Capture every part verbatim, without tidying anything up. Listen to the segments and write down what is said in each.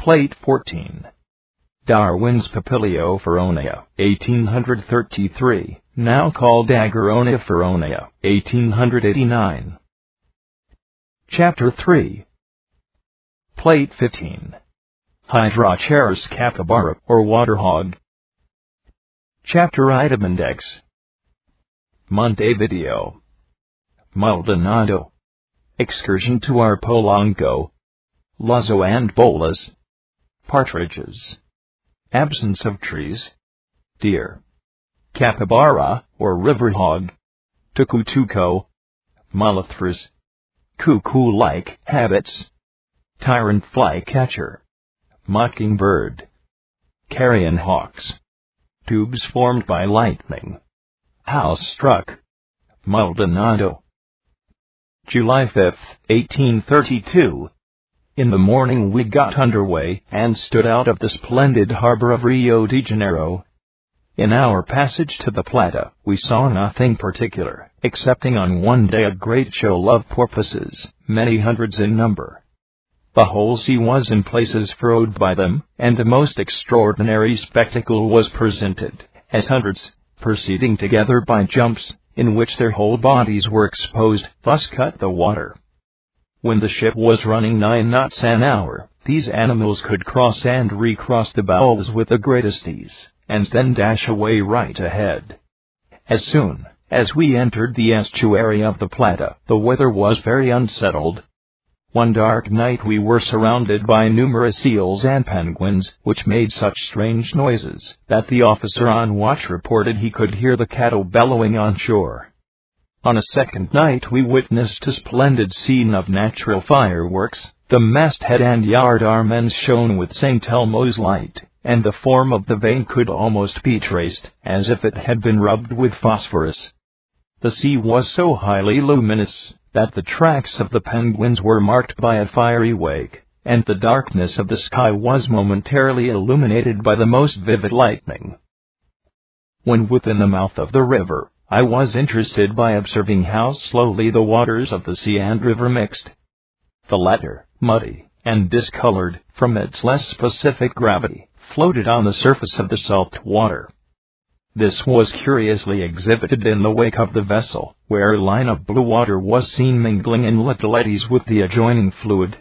Plate fourteen. Darwin's Papilio feronea, eighteen thirty-three, now called Agaronia feronea, eighteen eighty-nine. Chapter three. Plate fifteen. Hydrochaeris capybara, or water hog. Chapter Item Index. Montevideo. Maldonado. Excursion to Arpolanco. Lazo and bolas. Partridges. Absence of trees. Deer. Capybara, or river hog. Tucutuco. Molothrus. Cuckoo-like habits. Tyrant flycatcher. Mockingbird. Carrion hawks. Tubes formed by lightning. House struck. Maldonado. July fifth, eighteen thirty-two. In the morning we got underway and stood out of the splendid harbor of Rio de Janeiro. In our passage to the Plata, we saw nothing particular, excepting on one day a great show of porpoises, many hundreds in number. The whole sea was in places furrowed by them, and a most extraordinary spectacle was presented, as hundreds, proceeding together by jumps, in which their whole bodies were exposed, thus cut the water. When the ship was running nine knots an hour, these animals could cross and recross the bowels with the greatest ease, and then dash away right ahead. As soon as we entered the estuary of the Plata, the weather was very unsettled. One dark night we were surrounded by numerous eels and penguins, which made such strange noises that the officer on watch reported he could hear the cattle bellowing on shore. On a second night we witnessed a splendid scene of natural fireworks. The masthead and yard arms shone with Saint Elmo's light, and the form of the vane could almost be traced, as if it had been rubbed with phosphorus. The sea was so highly luminous that the tracks of the penguins were marked by a fiery wake, and the darkness of the sky was momentarily illuminated by the most vivid lightning. When within the mouth of the river, I was interested by observing how slowly the waters of the sea and river mixed. The latter, muddy and discolored from its less specific gravity, floated on the surface of the salt water. This was curiously exhibited in the wake of the vessel, where a line of blue water was seen mingling in little eddies with the adjoining fluid.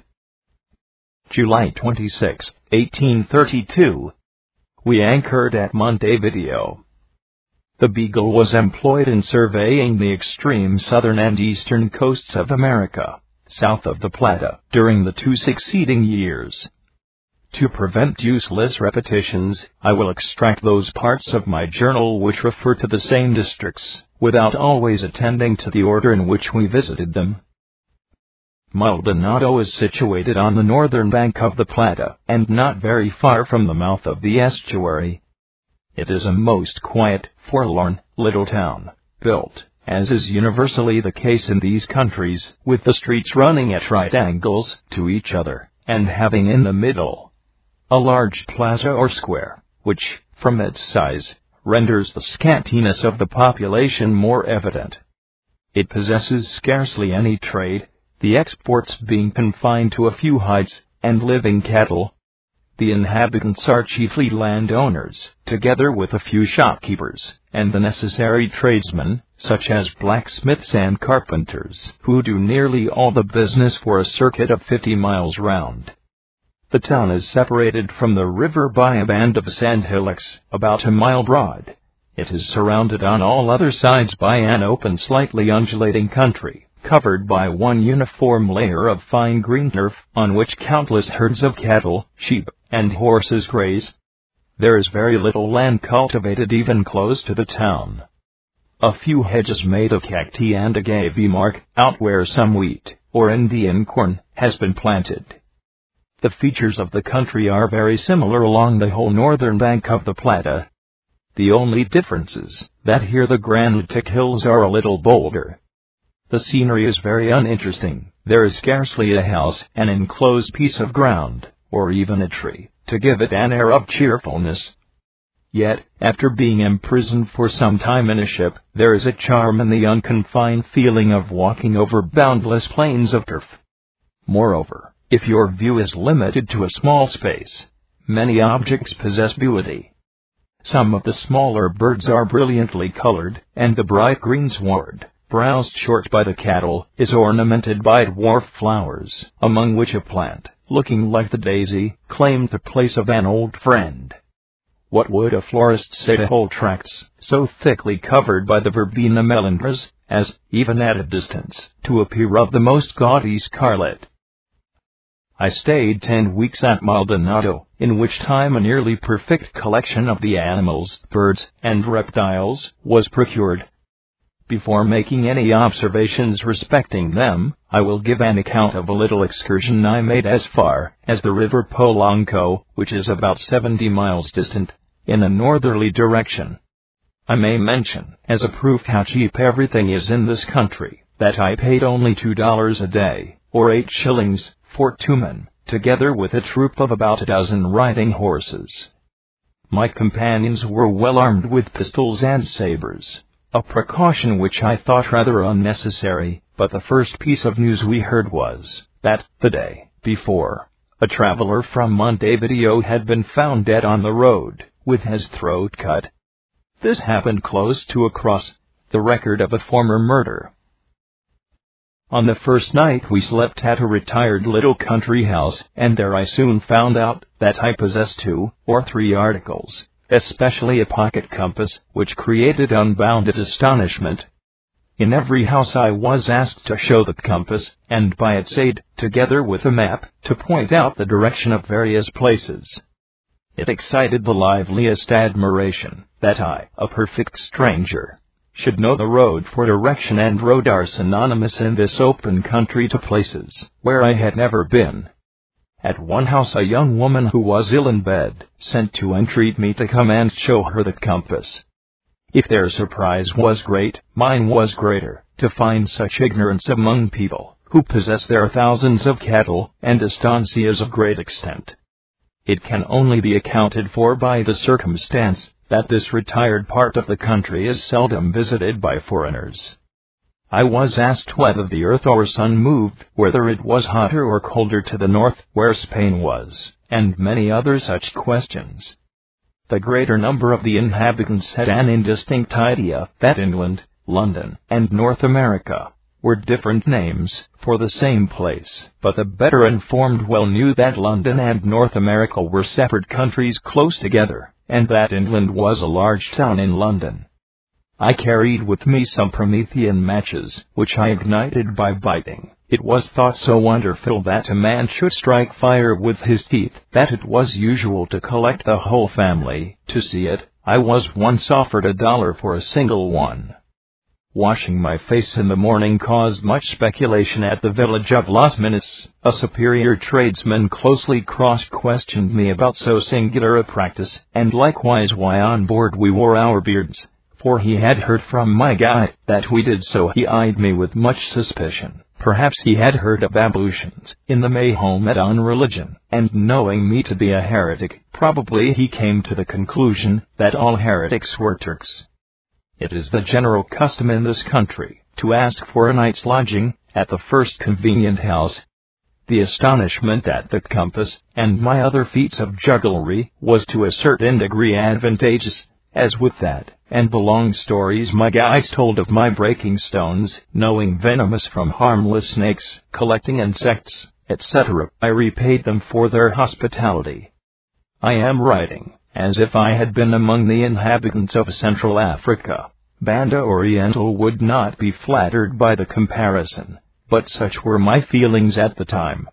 July twenty-sixth, eighteen thirty-two. We anchored at Montevideo. The Beagle was employed in surveying the extreme southern and eastern coasts of America, south of the Plata, during the two succeeding years. To prevent useless repetitions, I will extract those parts of my journal which refer to the same districts, without always attending to the order in which we visited them. Maldonado is situated on the northern bank of the Plata, and not very far from the mouth of the estuary. It is a most quiet, forlorn, little town, built, as is universally the case in these countries, with the streets running at right angles to each other, and having in the middle a large plaza or square, which, from its size, renders the scantiness of the population more evident. It possesses scarcely any trade, the exports being confined to a few hides and living cattle. The inhabitants are chiefly landowners, together with a few shopkeepers, and the necessary tradesmen, such as blacksmiths and carpenters, who do nearly all the business for a circuit of fifty miles round. The town is separated from the river by a band of sand hillocks, about a mile broad. It is surrounded on all other sides by an open, slightly undulating country, covered by one uniform layer of fine green turf, on which countless herds of cattle, sheep, and horses graze. There is very little land cultivated even close to the town. A few hedges made of cacti and agave mark out where some wheat, or Indian corn, has been planted. The features of the country are very similar along the whole northern bank of the Plata. The only difference is that here the granitic hills are a little bolder. The scenery is very uninteresting. There is scarcely a house, an enclosed piece of ground, or even a tree, to give it an air of cheerfulness. Yet, after being imprisoned for some time in a ship, there is a charm in the unconfined feeling of walking over boundless plains of turf. Moreover, If your view is limited to a small space, many objects possess beauty. Some of the smaller birds are brilliantly colored, and the bright green sward, browsed short by the cattle, is ornamented by dwarf flowers, among which a plant, looking like the daisy, claimed the place of an old friend. What would a florist say to whole tracts, so thickly covered by the verbena melindras, as, even at a distance, to appear of the most gaudy scarlet? I stayed ten weeks at Maldonado, in which time a nearly perfect collection of the animals, birds, and reptiles was procured. Before making any observations respecting them, I will give an account of a little excursion I made as far as the river Polanco, which is about seventy miles distant, in a northerly direction. I may mention, as a proof how cheap everything is in this country, that I paid only two dollars a day, or eight shillings, for two men, together with a troop of about a dozen riding horses. My companions were well armed with pistols and sabers, a precaution which I thought rather unnecessary, but the first piece of news we heard was that, the day before, a traveler from Montevideo had been found dead on the road, with his throat cut. This happened close to a cross, the record of a former murder. On the first night we slept at a retired little country house, and there I soon found out that I possessed two or three articles, especially a pocket compass, which created unbounded astonishment. In every house I was asked to show the compass, and by its aid, together with a map, to point out the direction of various places. It excited the liveliest admiration that I, a perfect stranger, should know the road for direction, and road are synonymous in this open country to places where I had never been. At one house a young woman who was ill in bed sent to entreat me to come and show her the compass. If their surprise was great, mine was greater, to find such ignorance among people who possess their thousands of cattle and estancias of great extent. It can only be accounted for by the circumstance that this retired part of the country is seldom visited by foreigners. I was asked whether the earth or sun moved, whether it was hotter or colder to the north, where Spain was, and many other such questions. The greater number of the inhabitants had an indistinct idea that England, London, and North America were different names for the same place, but the better informed well knew that London and North America were separate countries close together, and that England was a large town in London. I carried with me some Promethean matches, which I ignited by biting. It was thought so wonderful that a man should strike fire with his teeth, that it was usual to collect the whole family to see it. I was once offered a dollar for a single one. Washing my face in the morning caused much speculation at the village of Las Minas. A superior tradesman closely cross-questioned me about so singular a practice, and likewise why on board we wore our beards, for he had heard from my guide that we did so. He eyed me with much suspicion. Perhaps he had heard of ablutions in the Mahometan religion, and knowing me to be a heretic, probably he came to the conclusion that all heretics were Turks. It is the general custom in this country to ask for a night's lodging at the first convenient house. The astonishment at the compass and my other feats of jugglery was to a certain degree advantageous, as with that and the long stories my guides told of my breaking stones, knowing venomous from harmless snakes, collecting insects, et cetera, I repaid them for their hospitality. I am writing as if I had been among the inhabitants of Central Africa. Banda Oriental would not be flattered by the comparison, but such were my feelings at the time.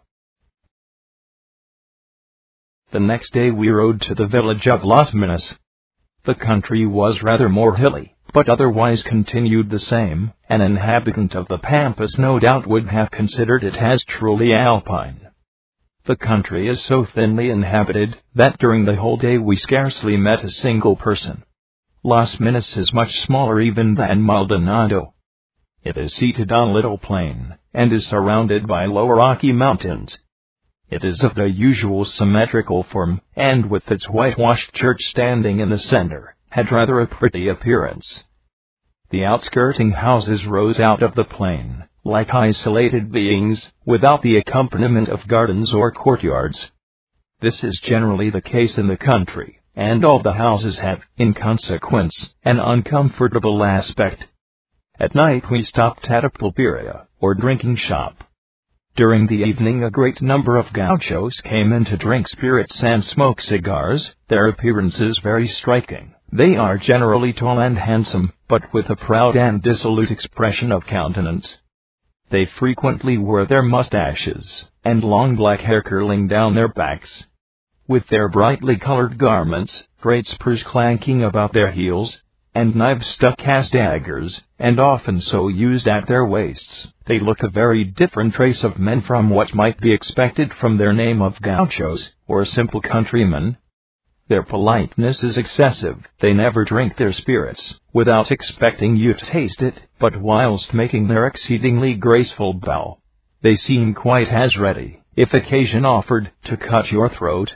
The next day we rode to the village of Las Minas. The country was rather more hilly, but otherwise continued the same. An inhabitant of the Pampas no doubt would have considered it as truly alpine. The country is so thinly inhabited that during the whole day we scarcely met a single person. Las Minas is much smaller even than Maldonado. It is seated on a little plain, and is surrounded by low rocky mountains. It is of the usual symmetrical form, and with its whitewashed church standing in the center, had rather a pretty appearance. The outskirting houses rose out of the plain, like isolated beings, without the accompaniment of gardens or courtyards. This is generally the case in the country, and all the houses have, in consequence, an uncomfortable aspect. At night we stopped at a pulperia, or drinking shop. During the evening a great number of gauchos came in to drink spirits and smoke cigars. Their appearance is very striking. They are generally tall and handsome, but with a proud and dissolute expression of countenance. They frequently wear their mustaches, and long black hair curling down their backs. With their brightly colored garments, great spurs clanking about their heels, and knives stuck as daggers, and often so used at their waists, they look a very different race of men from what might be expected from their name of gauchos, or simple countrymen. Their politeness is excessive. They never drink their spirits, without expecting you to taste it, but whilst making their exceedingly graceful bow, they seem quite as ready, if occasion offered, to cut your throat.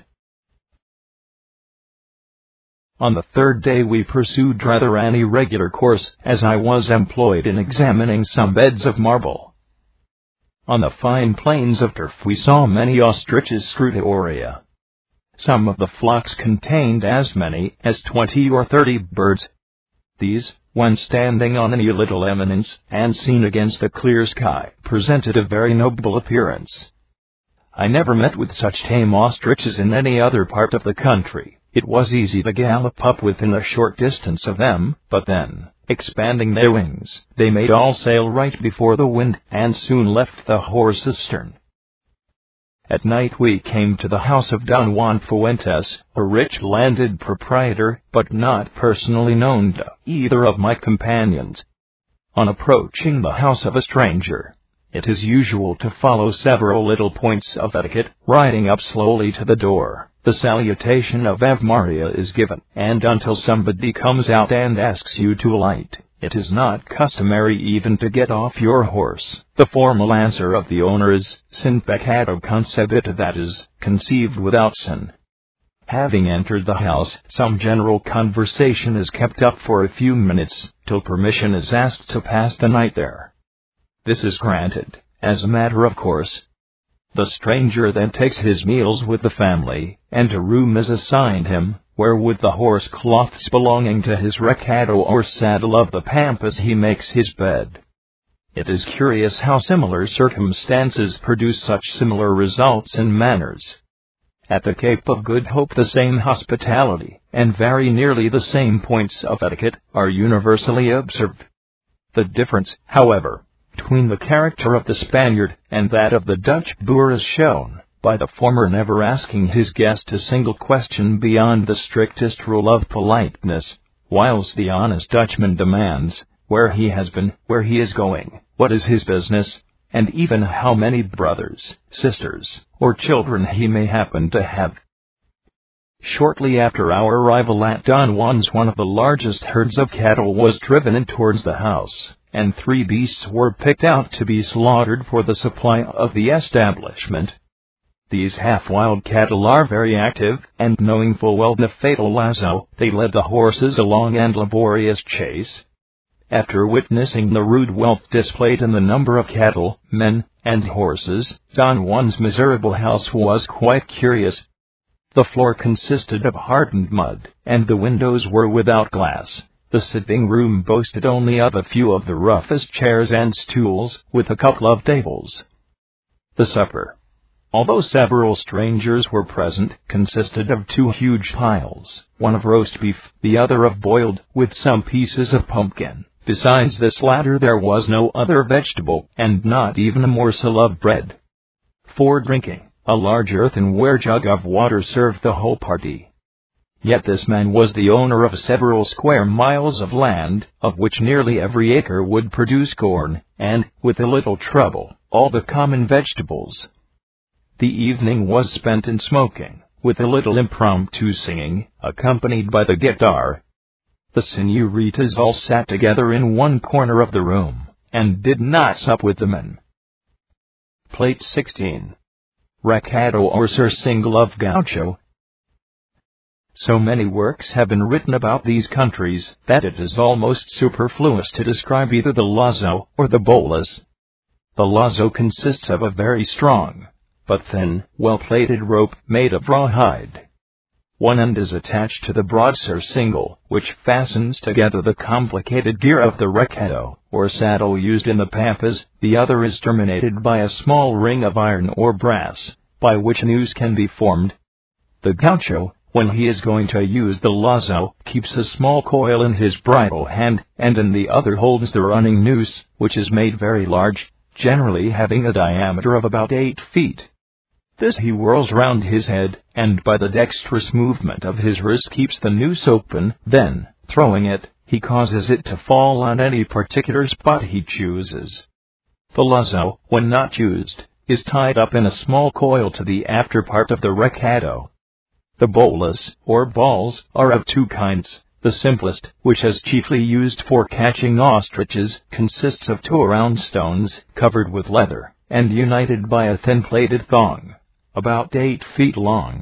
On the third day we pursued rather an irregular course, as I was employed in examining some beds of marble. On the fine plains of turf we saw many ostriches scrutiauria. Some of the flocks contained as many as twenty or thirty birds. These, when standing on any little eminence, and seen against the clear sky, presented a very noble appearance. I never met with such tame ostriches in any other part of the country. It was easy to gallop up within a short distance of them, but then, expanding their wings, they made all sail right before the wind, and soon left the horse's stern. At night we came to the house of Don Juan Fuentes, a rich landed proprietor, but not personally known to either of my companions. On approaching the house of a stranger, it is usual to follow several little points of etiquette. Riding up slowly to the door, the salutation of Ave Maria is given, and until somebody comes out and asks you to alight, it is not customary even to get off your horse. The formal answer of the owner is, sin pecado concebita, that is, conceived without sin. Having entered the house, some general conversation is kept up for a few minutes, till permission is asked to pass the night there. This is granted, as a matter of course. The stranger then takes his meals with the family, and a room is assigned him, where with the horse cloths belonging to his recado or saddle of the pampas he makes his bed. It is curious how similar circumstances produce such similar results in manners. At the Cape of Good Hope the same hospitality, and very nearly the same points of etiquette, are universally observed. The difference, however, between the character of the Spaniard and that of the Dutch Boer is shown by the former never asking his guest a single question beyond the strictest rule of politeness, whilst the honest Dutchman demands where he has been, where he is going, what is his business, and even how many brothers, sisters, or children he may happen to have. Shortly after our arrival at Don Juan's, one of the largest herds of cattle was driven in towards the house, and three beasts were picked out to be slaughtered for the supply of the establishment. These half-wild cattle are very active, and knowing full well the fatal lazo, they led the horses a long and laborious chase. After witnessing the rude wealth displayed in the number of cattle, men, and horses, Don Juan's miserable house was quite curious. The floor consisted of hardened mud, and the windows were without glass. The sitting room boasted only of a few of the roughest chairs and stools, with a couple of tables. The supper, although several strangers were present, consisted of two huge piles, one of roast beef, the other of boiled, with some pieces of pumpkin. Besides this latter there was no other vegetable, and not even a morsel of bread. For drinking, a large earthenware jug of water served the whole party. Yet this man was the owner of several square miles of land, of which nearly every acre would produce corn, and, with a little trouble, all the common vegetables. The evening was spent in smoking, with a little impromptu singing, accompanied by the guitar. The senoritas all sat together in one corner of the room, and did not sup with the men. Plate sixteen. Recado or surcingle of Gaucho. So many works have been written about these countries, that it is almost superfluous to describe either the lazo or the bolas. The lazo consists of a very strong, but thin, well-plaited rope made of rawhide. One end is attached to the broad surcingle, which fastens together the complicated gear of the recado, or saddle used in the pampas. The other is terminated by a small ring of iron or brass, by which a noose can be formed. The gaucho, when he is going to use the lazo, keeps a small coil in his bridle hand, and in the other holds the running noose, which is made very large, generally having a diameter of about eight feet. This he whirls round his head, and by the dexterous movement of his wrist keeps the noose open. Then, throwing it, he causes it to fall on any particular spot he chooses. The lazo, when not used, is tied up in a small coil to the after part of the recado. The bolas, or balls, are of two kinds. The simplest, which is chiefly used for catching ostriches, consists of two round stones, covered with leather, and united by a thin plaited thong, about eight feet long.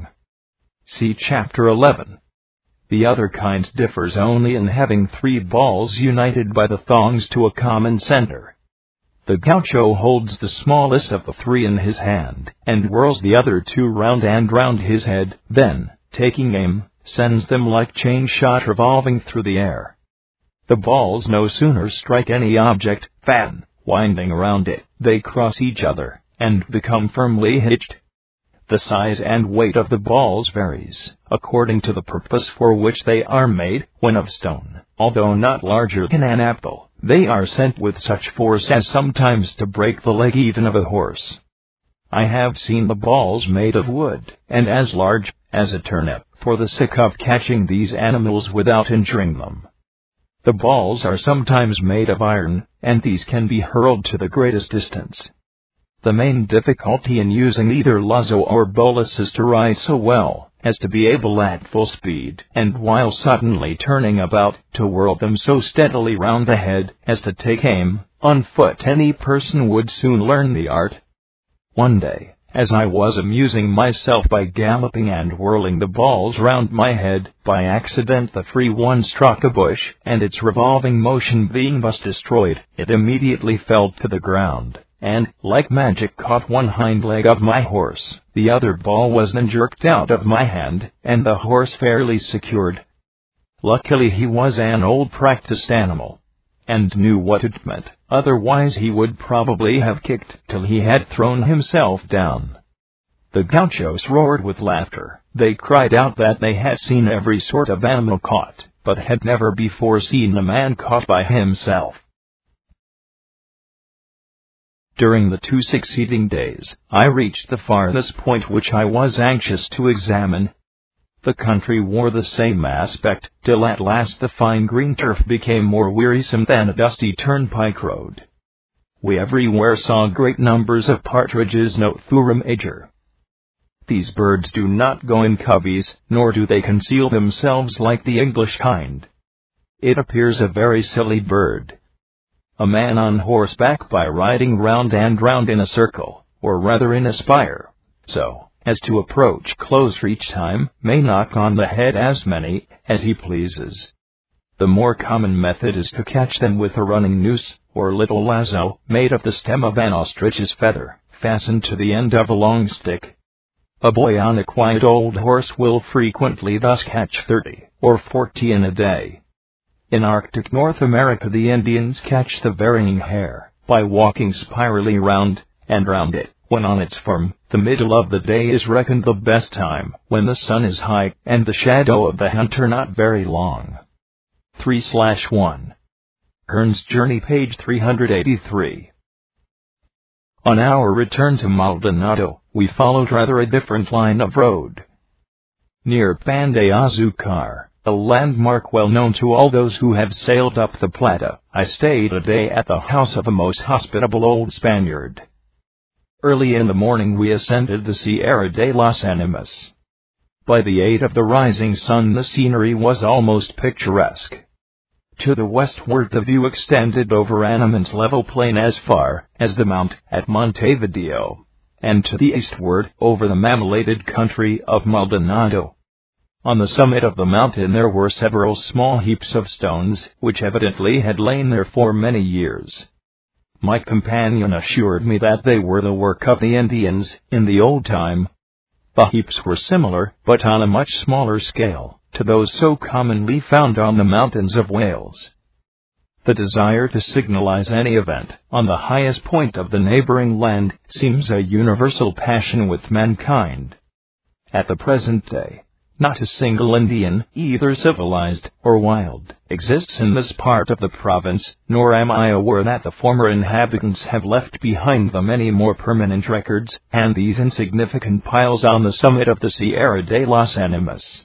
See Chapter eleven. The other kind differs only in having three balls united by the thongs to a common center. The gaucho holds the smallest of the three in his hand, and whirls the other two round and round his head, then, taking aim, sends them like chain shot revolving through the air. The balls no sooner strike any object, than, winding around it, they cross each other, and become firmly hitched. The size and weight of the balls varies, according to the purpose for which they are made. When of stone, although not larger than an apple, they are sent with such force as sometimes to break the leg even of a horse. I have seen the balls made of wood, and as large as a turnip, for the sake of catching these animals without injuring them. The balls are sometimes made of iron, and these can be hurled to the greatest distance. The main difficulty in using either lazo or bolas is to ride so well as to be able at full speed, and while suddenly turning about, to whirl them so steadily round the head as to take aim. On foot any person would soon learn the art. One day, as I was amusing myself by galloping and whirling the balls round my head, by accident the free one struck a bush, and its revolving motion being thus destroyed, it immediately fell to the ground, and, like magic, caught one hind leg of my horse. The other ball was then jerked out of my hand, and the horse fairly secured. Luckily he was an old practiced animal, and knew what it meant, otherwise he would probably have kicked till he had thrown himself down. The gauchos roared with laughter. They cried out that they had seen every sort of animal caught, but had never before seen a man caught by himself. During the two succeeding days, I reached the farthest point which I was anxious to examine. The country wore the same aspect, till at last the fine green turf became more wearisome than a dusty turnpike road. We everywhere saw great numbers of partridges nothura major. These birds do not go in coveys, nor do they conceal themselves like the English kind. It appears a very silly bird. A man on horseback, by riding round and round in a circle, or rather in a spire, so as to approach closer each time, may knock on the head as many as he pleases. The more common method is to catch them with a running noose, or little lazo, made of the stem of an ostrich's feather, fastened to the end of a long stick. A boy on a quiet old horse will frequently thus catch thirty or forty in a day. In Arctic North America the Indians catch the varying hare, by walking spirally round and round it. When on its form, the middle of the day is reckoned the best time, when the sun is high, and the shadow of the hunter not very long. three slash one. Hearn's Journey, page three hundred eighty-three. On our return to Maldonado, we followed rather a different line of road. Near Pan de Azucar, a landmark well known to all those who have sailed up the Plata, I stayed a day at the house of a most hospitable old Spaniard. Early in the morning we ascended the Sierra de las Animas. By the aid of the rising sun the scenery was almost picturesque. To the westward the view extended over an immense level plain as far as the mount at Montevideo, and to the eastward over the marmorated country of Maldonado. On the summit of the mountain there were several small heaps of stones, which evidently had lain there for many years. My companion assured me that they were the work of the Indians in the old time. The heaps were similar, but on a much smaller scale, to those so commonly found on the mountains of Wales. The desire to signalize any event on the highest point of the neighboring land seems a universal passion with mankind. At the present day, not a single Indian, either civilized or wild, exists in this part of the province, nor am I aware that the former inhabitants have left behind them any more permanent records, and these insignificant piles on the summit of the Sierra de las Animas.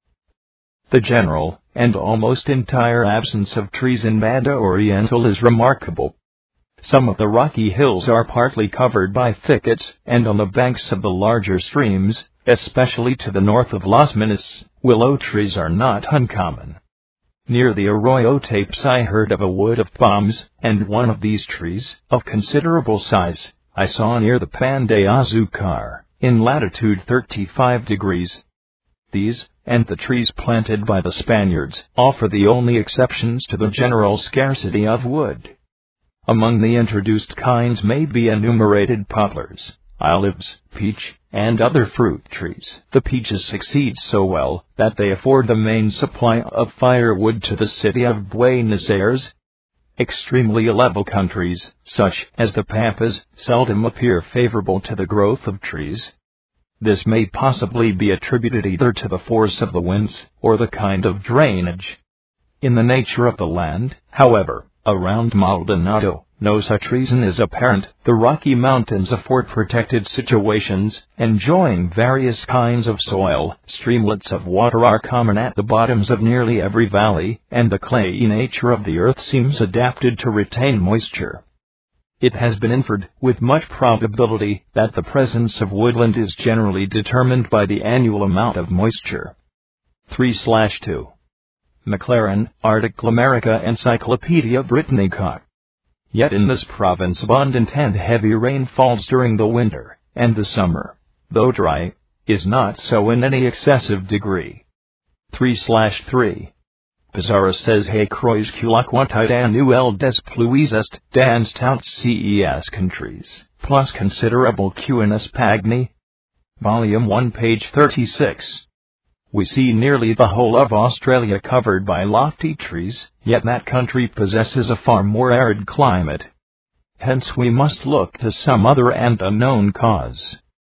The general and almost entire absence of trees in Banda Oriental is remarkable. Some of the rocky hills are partly covered by thickets, and on the banks of the larger streams, especially to the north of Las Minas, willow trees are not uncommon. Near the Arroyo Tapes I heard of a wood of palms, and one of these trees, of considerable size, I saw near the Pan de Azucar, in latitude thirty-five degrees. These, and the trees planted by the Spaniards, offer the only exceptions to the general scarcity of wood. Among the introduced kinds may be enumerated poplars, olives, peach, and other fruit trees. The peaches succeed so well that they afford the main supply of firewood to the city of Buenos Aires. Extremely level countries, such as the Pampas, seldom appear favorable to the growth of trees. This may possibly be attributed either to the force of the winds or the kind of drainage. In the nature of the land, however, around Maldonado, no such reason is apparent. The Rocky Mountains afford protected situations, enjoying various kinds of soil. Streamlets of water are common at the bottoms of nearly every valley, and the clayey nature of the earth seems adapted to retain moisture. It has been inferred, with much probability, that the presence of woodland is generally determined by the annual amount of moisture. three slash two. Maclaren, Article America Encyclopedia Britannica. Yet in this province abundant and heavy rain falls during the winter, and the summer, though dry, is not so in any excessive degree. three slash three. Pizarro says Hey Croix la quantidad anuel des pluies est dans toutes ces countries, plus considerable qu'une Pagny. Volume one, page thirty-six. We see nearly the whole of Australia covered by lofty trees, yet that country possesses a far more arid climate. Hence we must look to some other and unknown cause.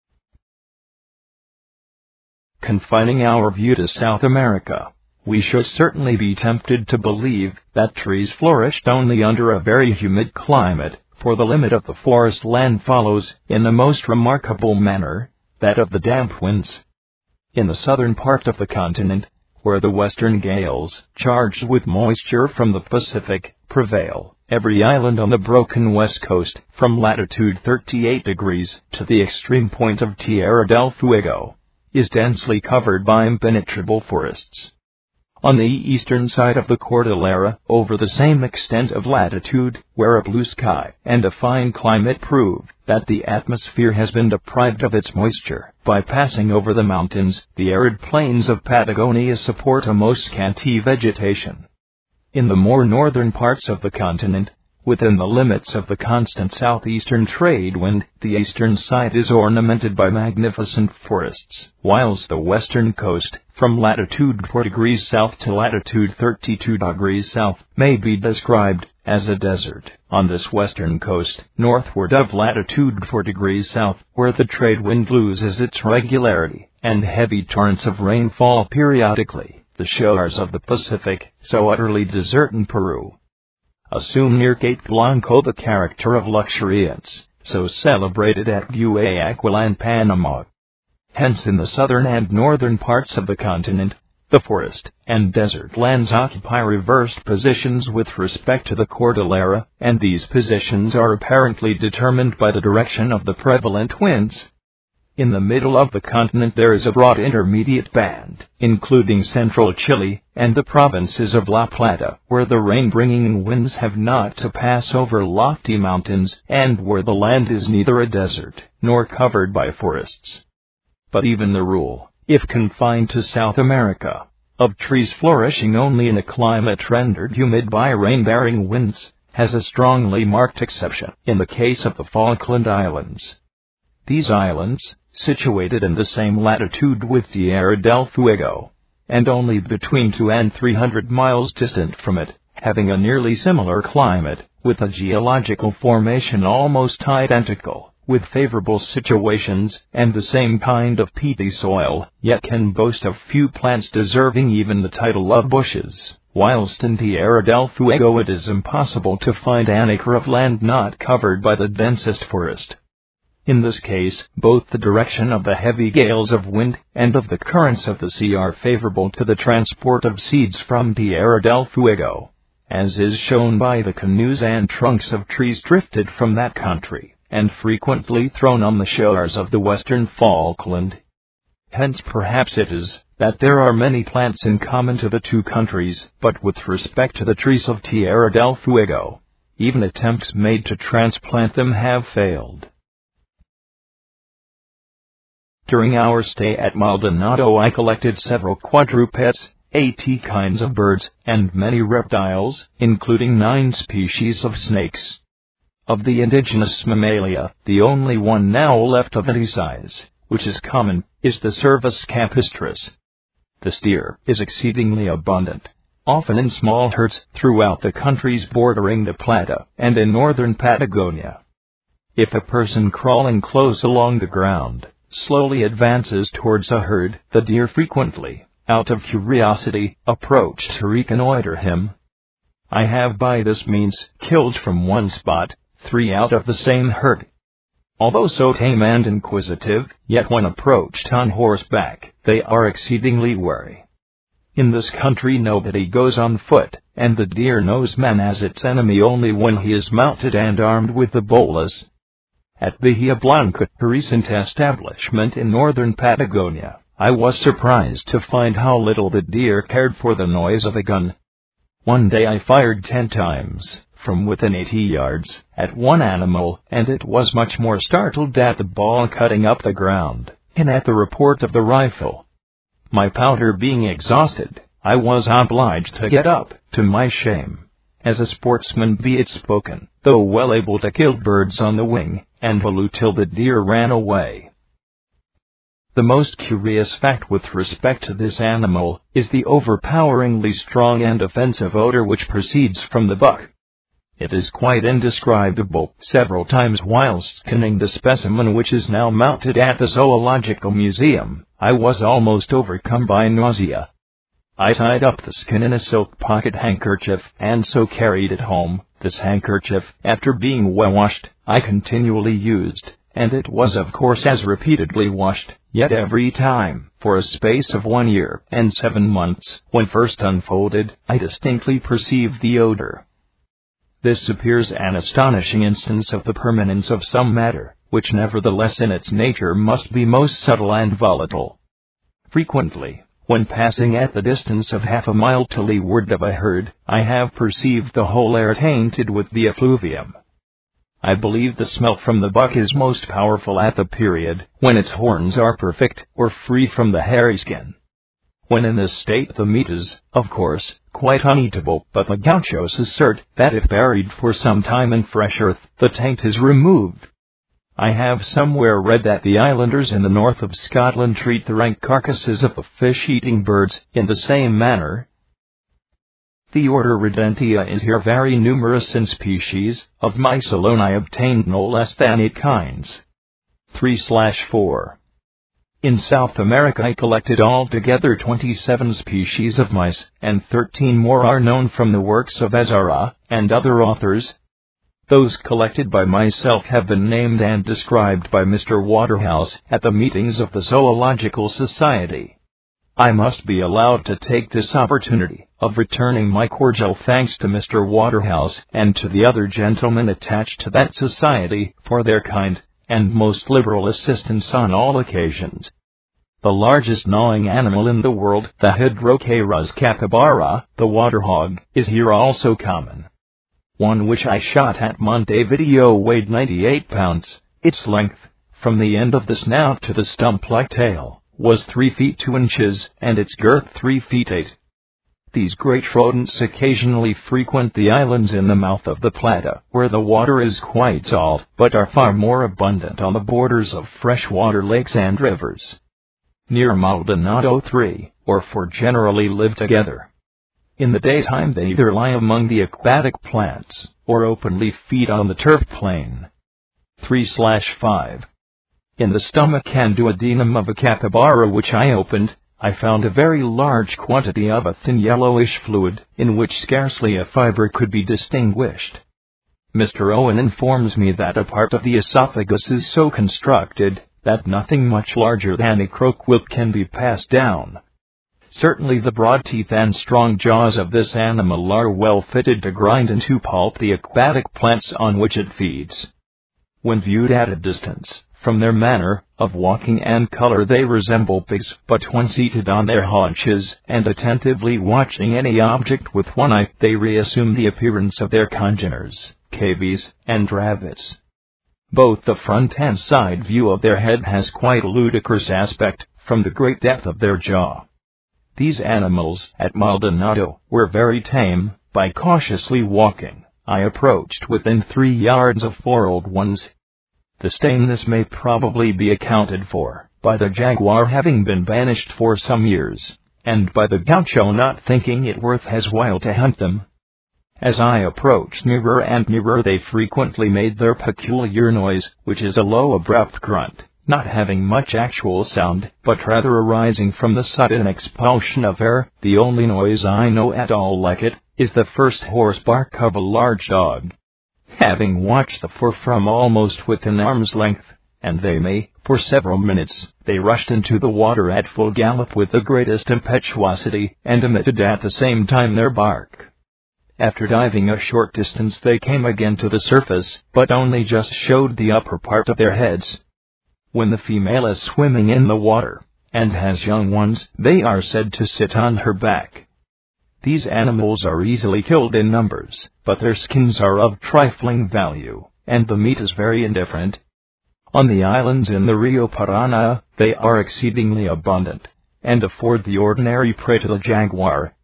Confining our view to South America, we should certainly be tempted to believe that trees flourished only under a very humid climate, for the limit of the forest land follows, in the most remarkable manner, that of the damp winds. In the southern part of the continent, where the western gales, charged with moisture from the Pacific, prevail, every island on the broken west coast, from latitude thirty-eight degrees to the extreme point of Tierra del Fuego, is densely covered by impenetrable forests. On the eastern side of the Cordillera, over the same extent of latitude, where a blue sky and a fine climate prove that the atmosphere has been deprived of its moisture, by passing over the mountains, the arid plains of Patagonia support a most scanty vegetation. In the more northern parts of the continent, within the limits of the constant southeastern trade wind, the eastern side is ornamented by magnificent forests, whilst the western coast, from latitude four degrees south to latitude thirty-two degrees south, may be described as a desert. On this western coast, northward of latitude four degrees south, where the trade wind loses its regularity, and heavy torrents of rain fall periodically, the shores of the Pacific, so utterly desert in Peru, assume near Cape Blanco the character of luxuriance, so celebrated at Guayaquil and Panama. Hence in the southern and northern parts of the continent, the forest and desert lands occupy reversed positions with respect to the Cordillera, and these positions are apparently determined by the direction of the prevalent winds. In the middle of the continent there is a broad intermediate band, including central Chile and the provinces of La Plata, where the rain-bringing winds have not to pass over lofty mountains, and where the land is neither a desert nor covered by forests. But even the rule, if confined to South America, of trees flourishing only in a climate rendered humid by rain-bearing winds, has a strongly marked exception in the case of the Falkland Islands. These islands, situated in the same latitude with Tierra del Fuego, and only between two and three hundred miles distant from it, having a nearly similar climate, with a geological formation almost identical, with favorable situations and the same kind of peaty soil, yet can boast of few plants deserving even the title of bushes, whilst in Tierra del Fuego it is impossible to find an acre of land not covered by the densest forest. In this case, both the direction of the heavy gales of wind and of the currents of the sea are favorable to the transport of seeds from Tierra del Fuego, as is shown by the canoes and trunks of trees drifted from that country, and frequently thrown on the shores of the western Falkland. Hence perhaps it is that there are many plants in common to the two countries, but with respect to the trees of Tierra del Fuego, even attempts made to transplant them have failed. During our stay at Maldonado I collected several quadrupeds, eighty kinds of birds, and many reptiles, including nine species of snakes. Of the indigenous mammalia, the only one now left of any size, which is common, is the Cervus capistris. The steer is exceedingly abundant, often in small herds throughout the countries bordering the Plata and in northern Patagonia. If a person crawling close along the ground slowly advances towards a herd, the deer frequently, out of curiosity, approach to reconnoiter him. I have by this means killed from one spot three out of the same herd. Although so tame and inquisitive, yet when approached on horseback, they are exceedingly wary. In this country nobody goes on foot, and the deer knows man as its enemy only when he is mounted and armed with the bolas. At Bahia Blanca, a recent establishment in northern Patagonia, I was surprised to find how little the deer cared for the noise of a gun. One day I fired ten times, from within eighty yards, at one animal, and it was much more startled at the ball cutting up the ground, and at the report of the rifle. My powder being exhausted, I was obliged to get up, to my shame. As a sportsman be it spoken, though well able to kill birds on the wing, and halloo till the deer ran away. The most curious fact with respect to this animal is the overpoweringly strong and offensive odor which proceeds from the buck. It is quite indescribable. Several times whilst skinning the specimen which is now mounted at the Zoological Museum, I was almost overcome by nausea. I tied up the skin in a silk pocket handkerchief, and so carried it home. This handkerchief, after being well washed, I continually used, and it was of course as repeatedly washed, yet every time, for a space of one year and seven months, when first unfolded, I distinctly perceived the odor. This appears an astonishing instance of the permanence of some matter, which nevertheless in its nature must be most subtle and volatile. Frequently, when passing at the distance of half a mile to leeward of a herd, I have perceived the whole air tainted with the effluvium. I believe the smell from the buck is most powerful at the period when its horns are perfect or free from the hairy skin. When in this state the meat is, of course, quite uneatable, but the gauchos assert that if buried for some time in fresh earth, the taint is removed. I have somewhere read that the islanders in the north of Scotland treat the rank carcasses of the fish-eating birds in the same manner. The order Rodentia is here very numerous in species. Of mice alone I obtained no less than eight kinds. three slash four. In South America I collected altogether twenty-seven species of mice, and thirteen more are known from the works of Azara and other authors. Those collected by myself have been named and described by Mister Waterhouse at the meetings of the Zoological Society. I must be allowed to take this opportunity of returning my cordial thanks to Mister Waterhouse and to the other gentlemen attached to that society for their kind and most liberal assistance on all occasions. The largest gnawing animal in the world, the Hydrochaeras capybara, the water hog, is here also common. One which I shot at Montevideo weighed ninety-eight pounds. Its length, from the end of the snout to the stump-like tail, was three feet two inches, and its girth three feet eight. These great rodents occasionally frequent the islands in the mouth of the Plata, where the water is quite salt, but are far more abundant on the borders of freshwater lakes and rivers. Near Maldonado three or four generally live together. In the daytime they either lie among the aquatic plants, or openly feed on the turf plain. three slash five. In the stomach and duodenum of a capybara which I opened, I found a very large quantity of a thin yellowish fluid, in which scarcely a fiber could be distinguished. Mister Owen informs me that a part of the esophagus is so constructed that nothing much larger than a croakwhip can be passed down. Certainly the broad teeth and strong jaws of this animal are well fitted to grind into pulp the aquatic plants on which it feeds. When viewed at a distance, from their manner of walking and color they resemble pigs, but when seated on their haunches and attentively watching any object with one eye, they reassume the appearance of their congeners, cavies and rabbits. Both the front and side view of their head has quite a ludicrous aspect, from the great depth of their jaw. These animals, at Maldonado, were very tame. By cautiously walking, I approached within three yards of four old ones. The tameness may probably be accounted for by the jaguar having been banished for some years, and by the gaucho not thinking it worth his while to hunt them. As I approached nearer and nearer they frequently made their peculiar noise, which is a low abrupt grunt, not having much actual sound, but rather arising from the sudden expulsion of air. The only noise I know at all like it is the first hoarse bark of a large dog. Having watched the four from almost within arm's length, and they may, for several minutes, they rushed into the water at full gallop with the greatest impetuosity, and emitted at the same time their bark. After diving a short distance they came again to the surface, but only just showed the upper part of their heads. When the female is swimming in the water, and has young ones, they are said to sit on her back. These animals are easily killed in numbers, but their skins are of trifling value, and the meat is very indifferent. On the islands in the Rio Parana, they are exceedingly abundant, and afford the ordinary prey to the jaguar.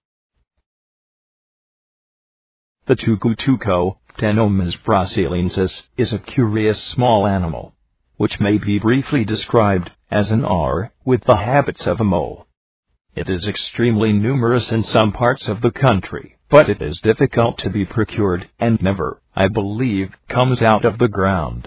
The tucutuco, Ptenomys brasiliensis, is a curious small animal, which may be briefly described as an R, with the habits of a mole. It is extremely numerous in some parts of the country, but it is difficult to be procured, and never, I believe, comes out of the ground.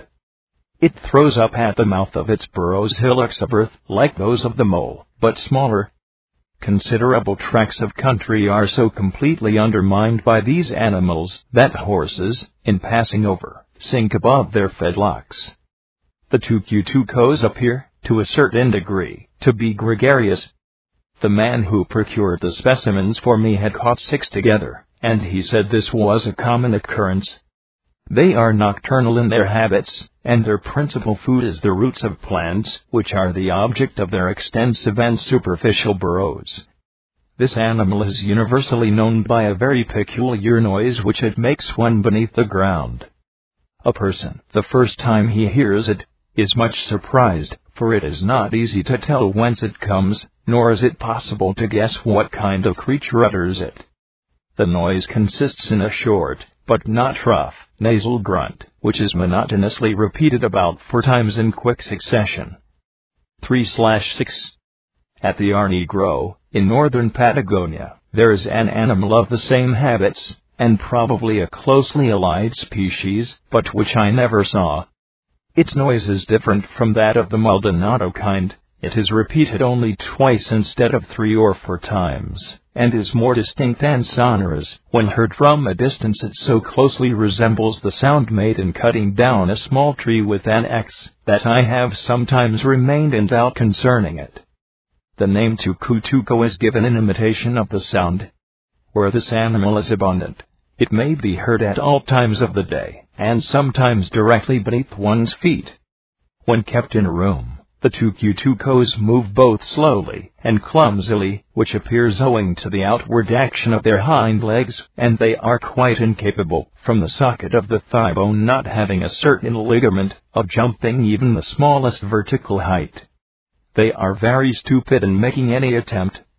It throws up at the mouth of its burrows hillocks of earth, like those of the mole, but smaller. Considerable tracts of country are so completely undermined by these animals that horses, in passing over, sink above their fedlocks. The tucutucos appear, to a certain degree, to be gregarious. The man who procured the specimens for me had caught six together, and he said this was a common occurrence. They are nocturnal in their habits, and their principal food is the roots of plants, which are the object of their extensive and superficial burrows. This animal is universally known by a very peculiar noise which it makes when beneath the ground. A person, the first time he hears it, is much surprised, for it is not easy to tell whence it comes, nor is it possible to guess what kind of creature utters it. The noise consists in a short, but not rough, nasal grunt, which is monotonously repeated about four times in quick succession. three slash six. At the Rio Negro, in northern Patagonia, there is an animal of the same habits, and probably a closely allied species, but which I never saw. Its noise is different from that of the Maldonado kind. It is repeated only twice instead of three or four times, and is more distinct and sonorous. When heard from a distance it so closely resembles the sound made in cutting down a small tree with an axe, that I have sometimes remained in doubt concerning it. The name tucutuco is given in imitation of the sound. Where this animal is abundant, it may be heard at all times of the day, and sometimes directly beneath one's feet. When kept in a room, the tucutucos move both slowly and clumsily, which appears owing to the outward action of their hind legs, and they are quite incapable, from the socket of the thigh bone not having a certain ligament, of jumping even the smallest vertical height. They are very stupid in making any attempt,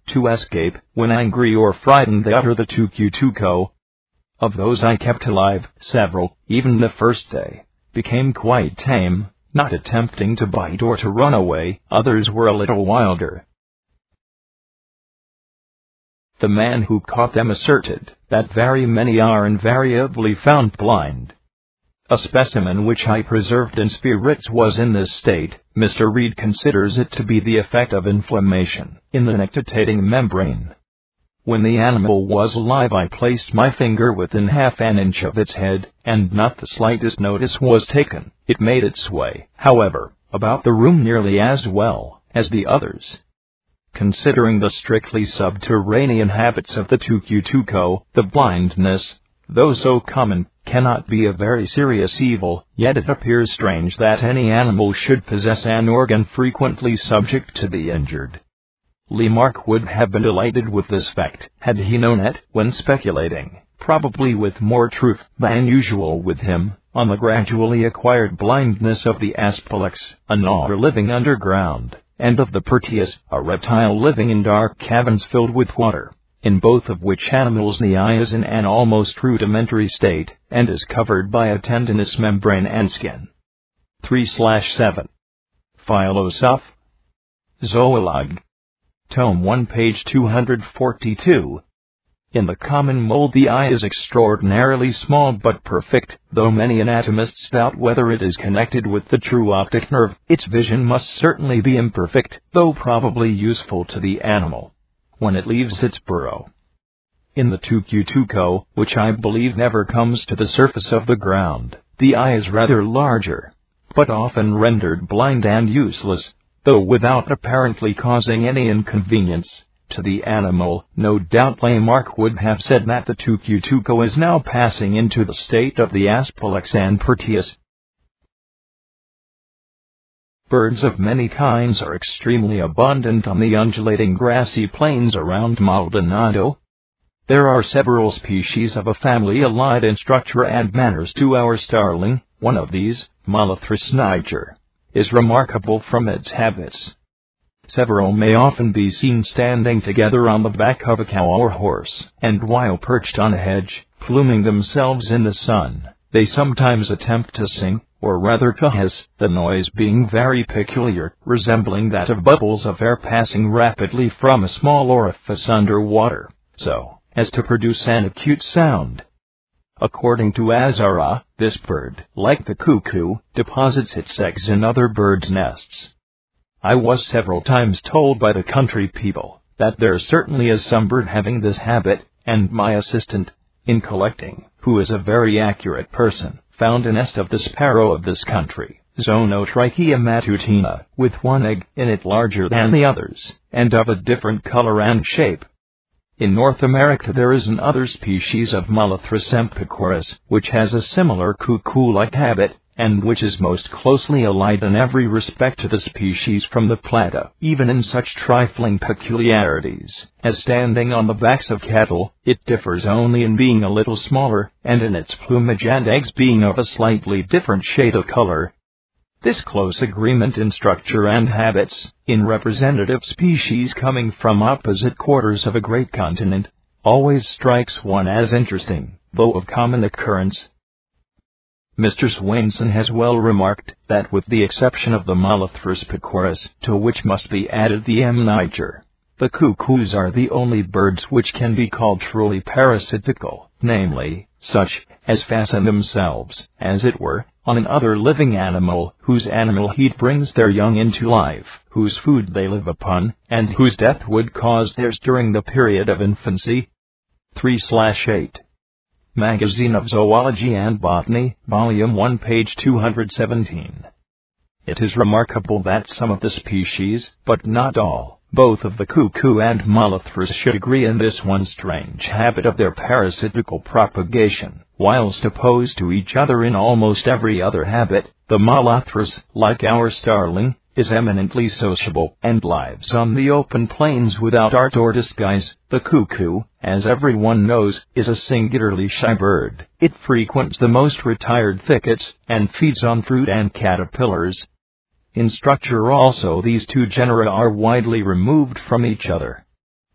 to escape. When angry or frightened they utter the tuk-tuk-ko. Of those I kept alive, several, even the first day, became quite tame, not attempting to bite or to run away. Others were a little wilder. The man who caught them asserted that very many are invariably found blind. A specimen which I preserved in spirits was in this state. Mister Reed considers it to be the effect of inflammation in the nictitating membrane. When the animal was alive I placed my finger within half an inch of its head, and not the slightest notice was taken. It made its way, however, about the room nearly as well as the others. Considering the strictly subterranean habits of the tuk-tuk-ko, the blindness, though so common, cannot be a very serious evil. Yet it appears strange that any animal should possess an organ frequently subject to the injured. Lamarck would have been delighted with this fact had he known it. When speculating, probably with more truth than usual with him, on the gradually acquired blindness of the Aspalax, a gnawer living underground, and of the Proteus, a reptile living in dark caverns filled with water, in both of which animals the eye is in an almost rudimentary state, and is covered by a tendinous membrane and skin. three slash seven. Philosoph. Zoologue. Tome one, page two hundred forty-two. In the common mole the eye is extraordinarily small but perfect. Though many anatomists doubt whether it is connected with the true optic nerve, its vision must certainly be imperfect, though probably useful to the animal when it leaves its burrow. In the tuk-tuk-ko, which I believe never comes to the surface of the ground, the eye is rather larger, but often rendered blind and useless, though without apparently causing any inconvenience to the animal. No doubt Lamarck would have said that the tuk-tuk-ko is now passing into the state of the Aspalax and Proteus. Birds of many kinds are extremely abundant on the undulating grassy plains around Maldonado. There are several species of a family allied in structure and manners to our starling. One of these, Molothrus niger, is remarkable from its habits. Several may often be seen standing together on the back of a cow or horse, and while perched on a hedge, pluming themselves in the sun, they sometimes attempt to sing, or rather to hiss, the noise being very peculiar, resembling that of bubbles of air passing rapidly from a small orifice under water, so as to produce an acute sound. According to Azara, this bird, like the cuckoo, deposits its eggs in other birds' nests. I was several times told by the country people that there certainly is some bird having this habit, and my assistant, in collecting, who is a very accurate person, found a nest of the sparrow of this country, Zonotrichia matutina, with one egg in it larger than the others, and of a different color and shape. In North America there is another species of Molothrus empicorus, which has a similar cuckoo-like habit, and which is most closely allied in every respect to the species from the Plata. Even in such trifling peculiarities as standing on the backs of cattle, it differs only in being a little smaller, and in its plumage and eggs being of a slightly different shade of color. This close agreement in structure and habits, in representative species coming from opposite quarters of a great continent, always strikes one as interesting, though of common occurrence. Mister Swainson has well remarked that with the exception of the Molothrus pecoris, to which must be added the M. niger, the cuckoos are the only birds which can be called truly parasitical, namely, such as fasten themselves, as it were, on another living animal, whose animal heat brings their young into life, whose food they live upon, and whose death would cause theirs during the period of infancy. three slash eight. Magazine of Zoology and Botany, Volume one, page two hundred seventeen. It is remarkable that some of the species, but not all, both of the cuckoo and Molothrus, should agree in this one strange habit of their parasitical propagation, whilst opposed to each other in almost every other habit. The Molothrus, like our starling, is eminently sociable, and lives on the open plains without art or disguise. The cuckoo, as everyone knows, is a singularly shy bird. It frequents the most retired thickets, and feeds on fruit and caterpillars. In structure also these two genera are widely removed from each other.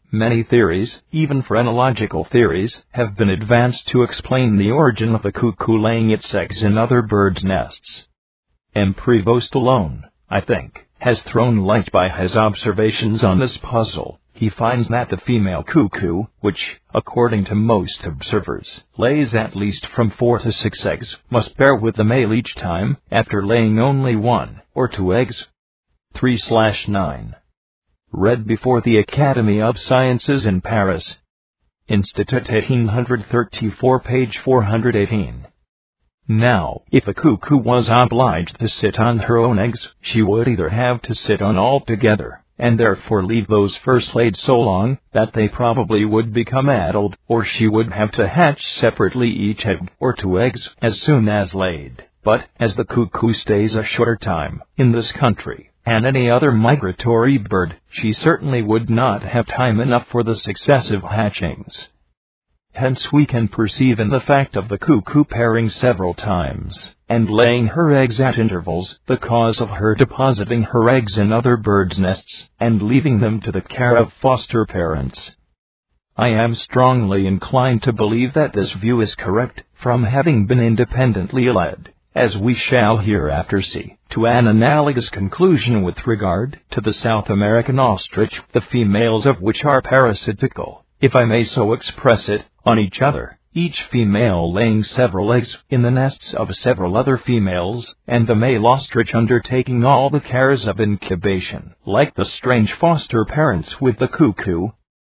Many theories, even phrenological theories, have been advanced to explain the origin of the cuckoo laying its eggs in other birds' nests. M. Prevost alone, I think, has thrown light by his observations on this puzzle. He finds that the female cuckoo, which, according to most observers, lays at least from four to six eggs, must pair with the male each time, after laying only one or two eggs. three slash nine. Read before the Academy of Sciences in Paris. Institut eighteen thirty-four, page four hundred eighteen. Now, if a cuckoo was obliged to sit on her own eggs, she would either have to sit on all together, and therefore leave those first laid so long that they probably would become addled, or she would have to hatch separately each egg or two eggs as soon as laid. But, as the cuckoo stays a shorter time in this country than any other migratory bird, she certainly would not have time enough for the successive hatchings. Hence we can perceive in the fact of the cuckoo pairing several times, and laying her eggs at intervals, the cause of her depositing her eggs in other birds' nests, and leaving them to the care of foster parents. I am strongly inclined to believe that this view is correct, from having been independently led, as we shall hereafter see, to an analogous conclusion with regard to the South American ostrich, the females of which are parasitical, if I may so express it, on each other, each female laying several eggs in the nests of several other females, and the male ostrich undertaking all the cares of incubation, like the strange foster parents with the cuckoo.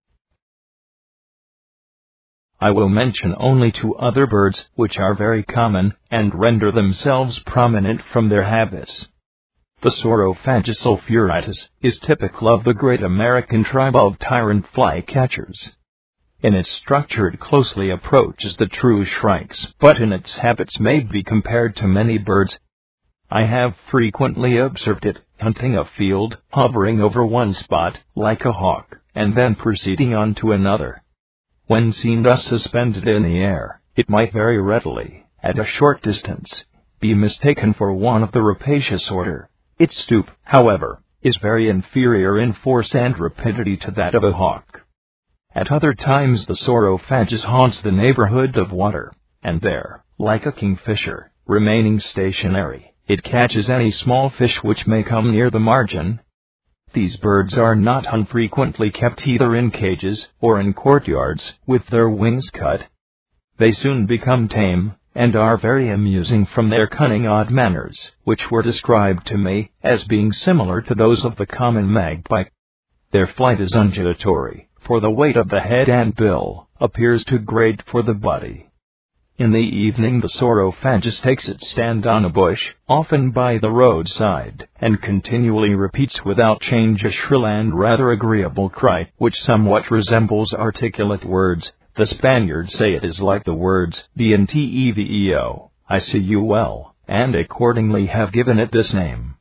I will mention only two other birds which are very common, and render themselves prominent from their habits. The Saurophagus sulphuratus is typical of the great American tribe of tyrant flycatchers. In its structure it closely approaches the true shrikes, but in its habits may be compared to many birds. I have frequently observed it, hunting a field, hovering over one spot, like a hawk, and then proceeding on to another. When seen thus suspended in the air, it might very readily, at a short distance, be mistaken for one of the rapacious order. Its stoop, however, is very inferior in force and rapidity to that of a hawk. At other times the Saurophagus haunts the neighborhood of water, and there, like a kingfisher, remaining stationary, it catches any small fish which may come near the margin. These birds are not unfrequently kept either in cages or in courtyards, with their wings cut. They soon become tame, and are very amusing from their cunning odd manners, which were described to me as being similar to those of the common magpie. Their flight is undulatory, for the weight of the head and bill appears too great for the body. In the evening the Saurophagus takes its stand on a bush, often by the roadside, and continually repeats without change a shrill and rather agreeable cry, which somewhat resembles articulate words. The Spaniards say it is like the words bien te veo, I see you well, and accordingly have given it this name.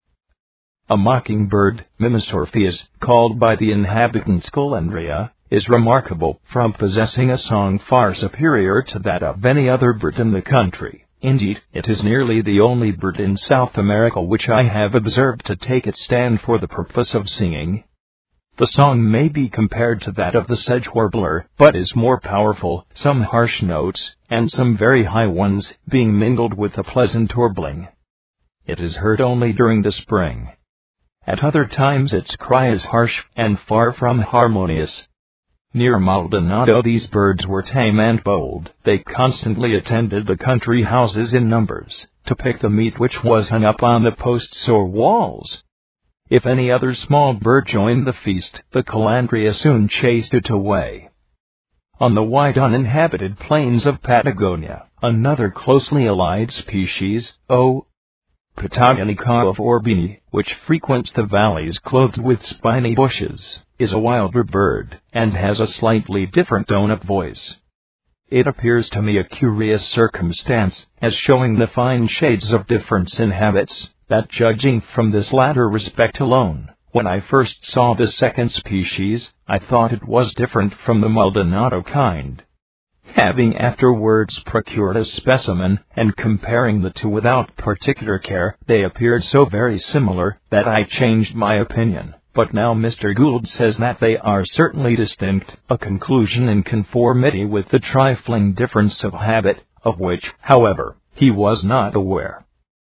A mockingbird, Mimosophius, called by the inhabitants Calandria, is remarkable from possessing a song far superior to that of any other bird in the country. Indeed, it is nearly the only bird in South America which I have observed to take its stand for the purpose of singing. The song may be compared to that of the sedge warbler, but is more powerful, some harsh notes, and some very high ones, being mingled with a pleasant warbling. It is heard only during the spring. At other times its cry is harsh and far from harmonious. Near Maldonado these birds were tame and bold. They constantly attended the country houses in numbers, to pick the meat which was hung up on the posts or walls. If any other small bird joined the feast, the Calandria soon chased it away. On the wide uninhabited plains of Patagonia, another closely allied species, O. Patagonica of Orbini, which frequents the valleys clothed with spiny bushes, is a wilder bird, and has a slightly different tone of voice. It appears to me a curious circumstance, as showing the fine shades of difference in habits, that judging from this latter respect alone, when I first saw the second species, I thought it was different from the Maldonado kind. Having afterwards procured a specimen, and comparing the two without particular care, they appeared so very similar, that I changed my opinion, but now Mister Gould says that they are certainly distinct, a conclusion in conformity with the trifling difference of habit, of which, however, he was not aware.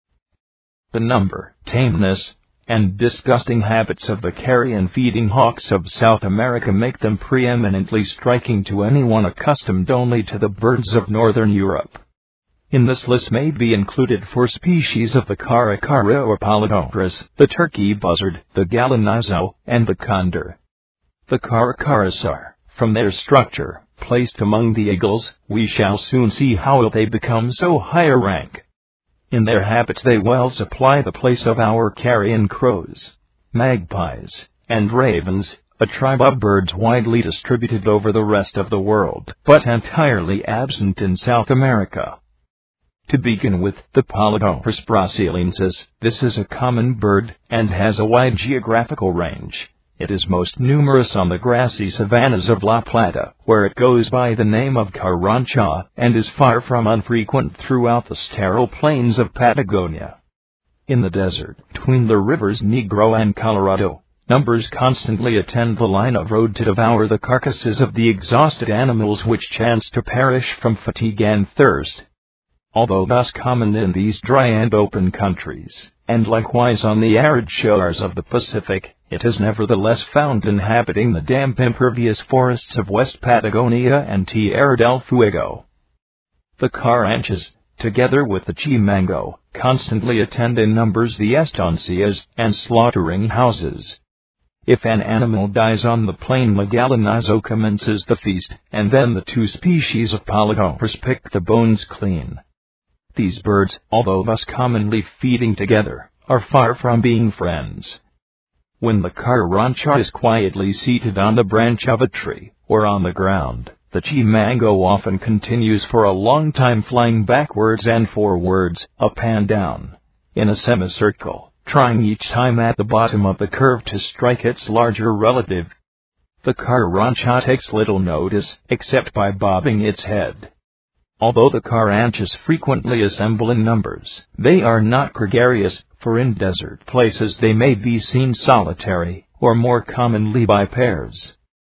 The number, tameness, and disgusting habits of the carrion-feeding hawks of South America make them preeminently striking to anyone accustomed only to the birds of northern Europe. In this list may be included four species of the caracara or Polydorus, the turkey buzzard, the gallinazo, and the condor. The caracaras are, from their structure, placed among the eagles. We shall soon see how they become so high a rank. In their habits they well supply the place of our carrion crows, magpies, and ravens, a tribe of birds widely distributed over the rest of the world, but entirely absent in South America. To begin with, the Polydorus brasiliensis. This is a common bird, and has a wide geographical range. It is most numerous on the grassy savannas of La Plata, where it goes by the name of carrancha, and is far from unfrequent throughout the sterile plains of Patagonia. In the desert, between the rivers Negro and Colorado, numbers constantly attend the line of road to devour the carcasses of the exhausted animals which chance to perish from fatigue and thirst. Although thus common in these dry and open countries, and likewise on the arid shores of the Pacific, it is nevertheless found inhabiting the damp impervious forests of West Patagonia and Tierra del Fuego. The carranchas, together with the chimango, constantly attend in numbers the estancias and slaughtering houses. If an animal dies on the plain, the gallinazo commences the feast, and then the two species of Polydorus pick the bones clean. These birds, although thus commonly feeding together, are far from being friends. When the carrancha is quietly seated on the branch of a tree, or on the ground, the chimango often continues for a long time flying backwards and forwards, up and down, in a semicircle, trying each time at the bottom of the curve to strike its larger relative. The carrancha takes little notice, except by bobbing its head. Although the carranchas frequently assemble in numbers, they are not gregarious, for in desert places they may be seen solitary, or more commonly by pairs.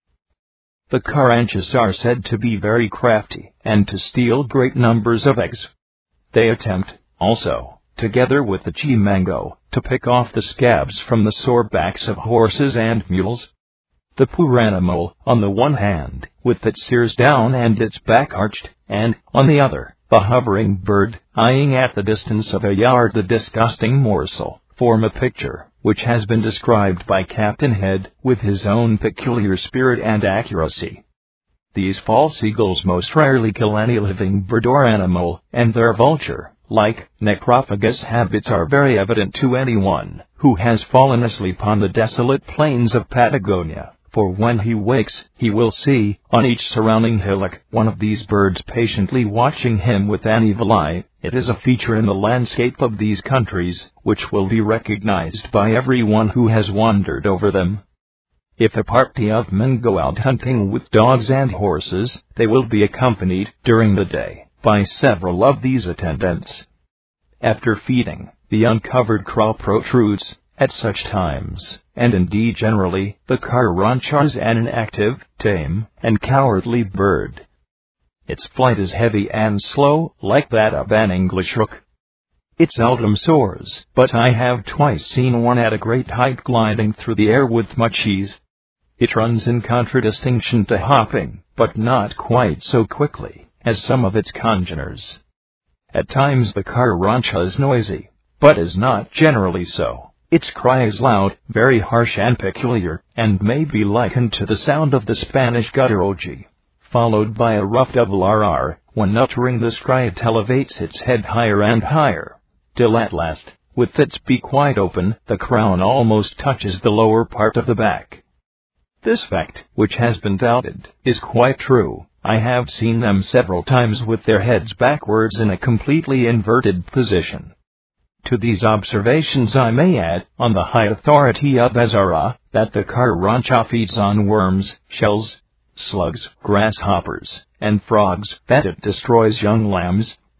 The carranchas are said to be very crafty, and to steal great numbers of eggs. They attempt, also, together with the chimango, to pick off the scabs from the sore backs of horses and mules. The poor animal, on the one hand, with its ears down and its back arched, and, on the other, the hovering bird, eyeing at the distance of a yard the disgusting morsel, form a picture, which has been described by Captain Head, with his own peculiar spirit and accuracy. These false eagles most rarely kill any living bird or animal, and their vulture, like necrophagous habits are very evident to anyone who has fallen asleep on the desolate plains of Patagonia. For when he wakes, he will see, on each surrounding hillock, one of these birds patiently watching him with an evil eye. It is a feature in the landscape of these countries, which will be recognized by everyone who has wandered over them. If a party of men go out hunting with dogs and horses, they will be accompanied, during the day, by several of these attendants. After feeding, the uncovered craw protrudes. At such times, and indeed generally, the carrancha is an inactive, tame, and cowardly bird. Its flight is heavy and slow, like that of an English rook. It seldom soars, but I have twice seen one at a great height gliding through the air with much ease. It runs in contradistinction to hopping, but not quite so quickly as some of its congeners. At times the carrancha is noisy, but is not generally so. Its cry is loud, very harsh and peculiar, and may be likened to the sound of the Spanish gutturoji, followed by a rough double R R. When uttering this cry it elevates its head higher and higher, till at last, with its beak wide open, the crown almost touches the lower part of the back. This fact, which has been doubted, is quite true. I have seen them several times with their heads backwards in a completely inverted position. To these observations I may add, on the high authority of Azara, that the carrancha feeds on worms, shells, slugs, grasshoppers, and frogs, that it destroys young lambs,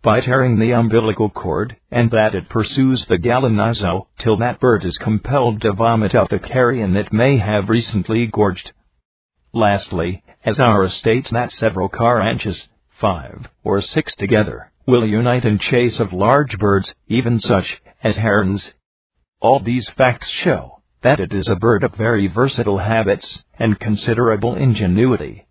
by tearing the umbilical cord, and that it pursues the gallinazo till that bird is compelled to vomit out the carrion it may have recently gorged. Lastly, as Aura states that several caranchas, five or six together, will unite in chase of large birds, even such as herons. All these facts show that it is a bird of very versatile habits and considerable ingenuity.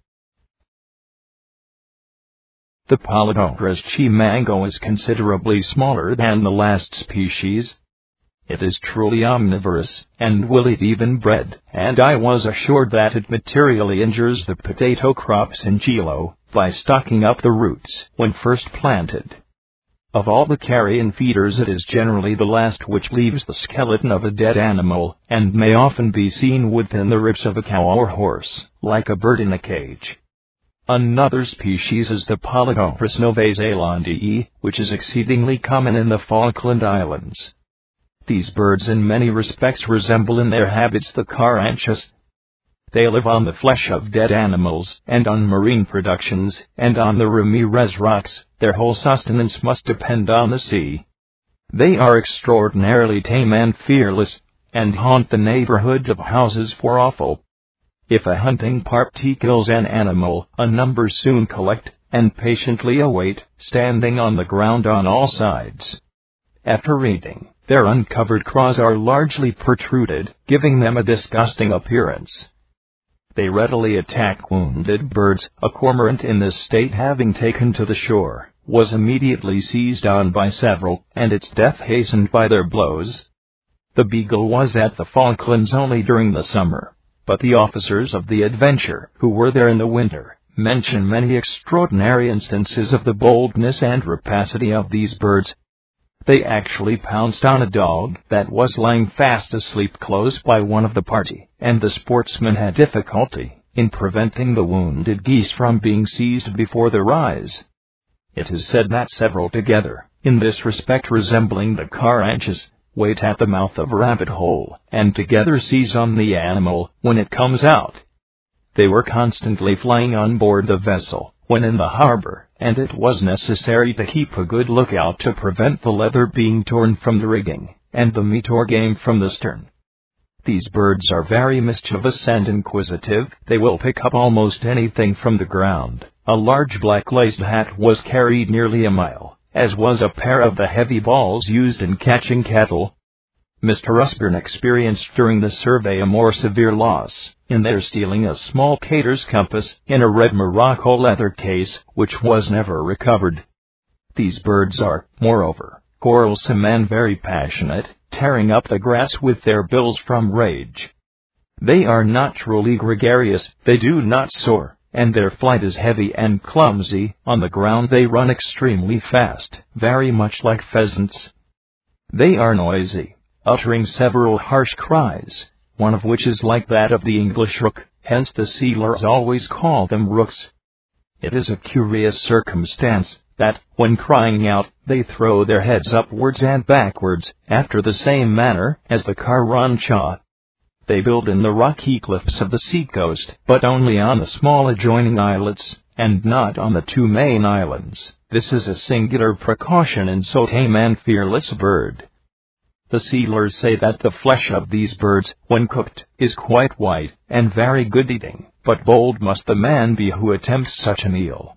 The Polydorus chimango is considerably smaller than the last species. It is truly omnivorous, and will eat even bread, and I was assured that it materially injures the potato crops in Chile by stocking up the roots when first planted. Of all the carrion feeders, it is generally the last which leaves the skeleton of a dead animal, and may often be seen within the ribs of a cow or horse, like a bird in a cage. Another species is the Polydorus novazelandii, which is exceedingly common in the Falkland Islands. These birds in many respects resemble in their habits the caranchas. They live on the flesh of dead animals, and on marine productions, and on the Ramirez rocks. Their whole sustenance must depend on the sea. They are extraordinarily tame and fearless, and haunt the neighborhood of houses for offal. If a hunting party kills an animal, a number soon collect, and patiently await, standing on the ground on all sides. After eating, their uncovered craws are largely protruded, giving them a disgusting appearance. They readily attack wounded birds. A cormorant in this state, having taken to the shore, was immediately seized on by several, and its death hastened by their blows. The beagle was at the Falklands only during the summer, but the officers of the Adventure, who were there in the winter, mention many extraordinary instances of the boldness and rapacity of these birds. They actually pounced on a dog that was lying fast asleep close by one of the party, and the sportsman had difficulty in preventing the wounded geese from being seized before their eyes. It is said that several together, in this respect resembling the caranchas, wait at the mouth of a rabbit hole, and together seize on the animal when it comes out. They were constantly flying on board the vessel when in the harbor, and it was necessary to keep a good lookout to prevent the leather being torn from the rigging, and the meat or game from the stern. These birds are very mischievous and inquisitive. They will pick up almost anything from the ground. A large black laced hat was carried nearly a mile, as was a pair of the heavy balls used in catching cattle. Mister Usborne experienced during the survey a more severe loss, in their stealing a small cater's compass in a red Morocco leather case, which was never recovered. These birds are, moreover, quarrelsome and very passionate, tearing up the grass with their bills from rage. They are not truly gregarious, they do not soar, and their flight is heavy and clumsy. On the ground they run extremely fast, very much like pheasants. They are noisy, uttering several harsh cries, one of which is like that of the English rook, hence the sealers always call them rooks. It is a curious circumstance that, when crying out, they throw their heads upwards and backwards, after the same manner as the carancha. They build in the rocky cliffs of the seacoast, but only on the small adjoining islets, and not on the two main islands. This is a singular precaution in so tame and fearless a bird. The sealers say that the flesh of these birds, when cooked, is quite white, and very good eating, but bold must the man be who attempts such a meal.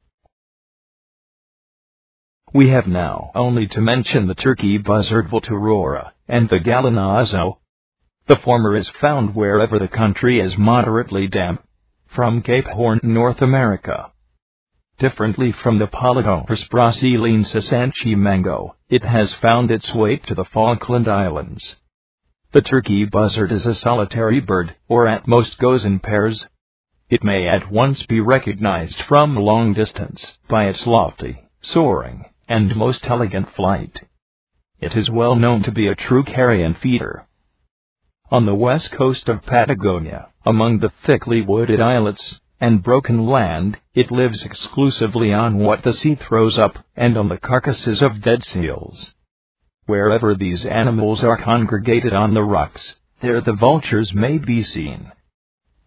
We have now only to mention the turkey buzzard Vulturora, and the gallinazo. The former is found wherever the country is moderately damp, from Cape Horn, North America. Differently from the Polydorus brasiliensis and chimango, it has found its way to the Falkland Islands. The turkey buzzard is a solitary bird, or at most goes in pairs. It may at once be recognized from a long distance by its lofty, soaring, and most elegant flight. It is well known to be a true carrion feeder. On the west coast of Patagonia, among the thickly wooded islets and broken land, it lives exclusively on what the sea throws up, and on the carcasses of dead seals. Wherever these animals are congregated on the rocks, there the vultures may be seen.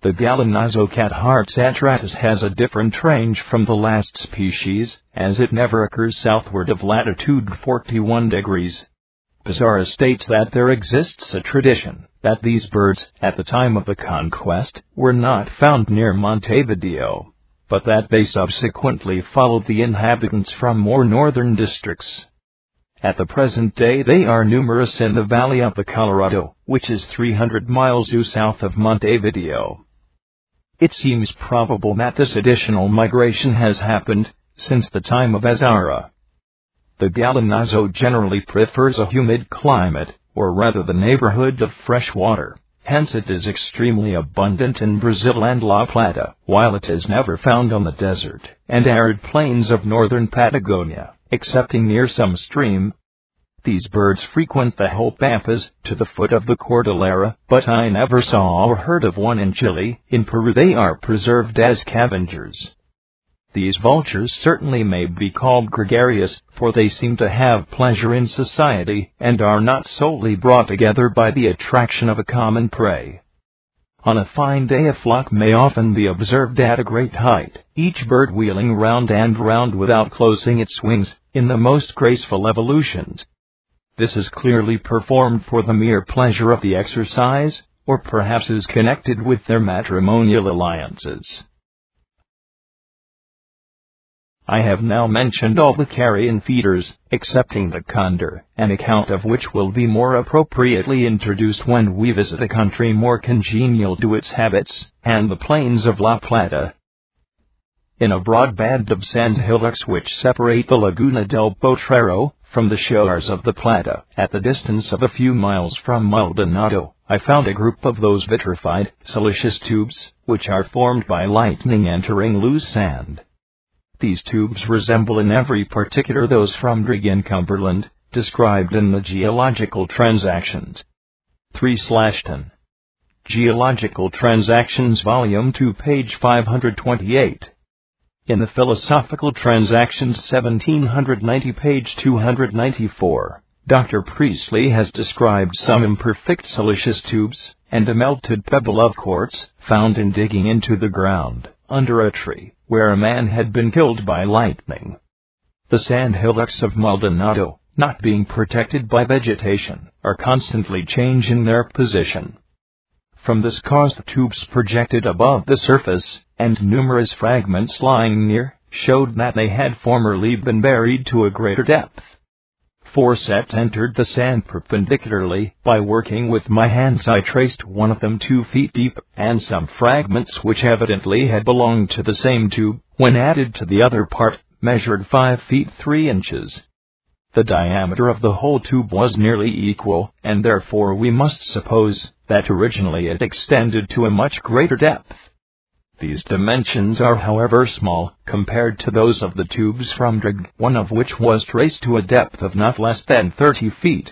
The Gallinazocatarrhus atratus has a different range from the last species, as it never occurs southward of latitude forty-one degrees. Pizarro states that there exists a tradition that these birds, at the time of the conquest, were not found near Montevideo, but that they subsequently followed the inhabitants from more northern districts. At the present day they are numerous in the valley of the Colorado, which is three hundred miles due south of Montevideo. It seems probable that this additional migration has happened since the time of Azara. The gallinazo generally prefers a humid climate, or rather the neighborhood of fresh water. Hence it is extremely abundant in Brazil and La Plata, while it is never found on the desert and arid plains of northern Patagonia, excepting near some stream. These birds frequent the whole pampas to the foot of the Cordillera, but I never saw or heard of one in Chile. In Peru they are preserved as scavengers. These vultures certainly may be called gregarious, for they seem to have pleasure in society, and are not solely brought together by the attraction of a common prey. On a fine day a flock may often be observed at a great height, each bird wheeling round and round without closing its wings, in the most graceful evolutions. This is clearly performed for the mere pleasure of the exercise, or perhaps is connected with their matrimonial alliances. I have now mentioned all the carrion feeders, excepting the condor, an account of which will be more appropriately introduced when we visit a country more congenial to its habits, and the plains of La Plata. In a broad band of sand hillocks which separate the Laguna del Potrero from the shores of the Plata, at the distance of a few miles from Maldonado, I found a group of those vitrified, siliceous tubes, which are formed by lightning entering loose sand. These tubes resemble in every particular those from Drigg in Cumberland, described in the Geological Transactions. three ten. Geological Transactions Volume two page five hundred twenty-eight. In the Philosophical Transactions seventeen ninety page two hundred ninety-four, Doctor Priestley has described some imperfect siliceous tubes, and a melted pebble of quartz, found in digging into the ground, under a tree, where a man had been killed by lightning. The sand hillocks of Maldonado, not being protected by vegetation, are constantly changing their position. From this cause the tubes projected above the surface, and numerous fragments lying near, showed that they had formerly been buried to a greater depth. Four sets entered the sand perpendicularly. By working with my hands I traced one of them two feet deep, and some fragments which evidently had belonged to the same tube, when added to the other part, measured five feet three inches. The diameter of the whole tube was nearly equal, and therefore we must suppose that originally it extended to a much greater depth. These dimensions are however small, compared to those of the tubes from Drigg, one of which was traced to a depth of not less than thirty feet.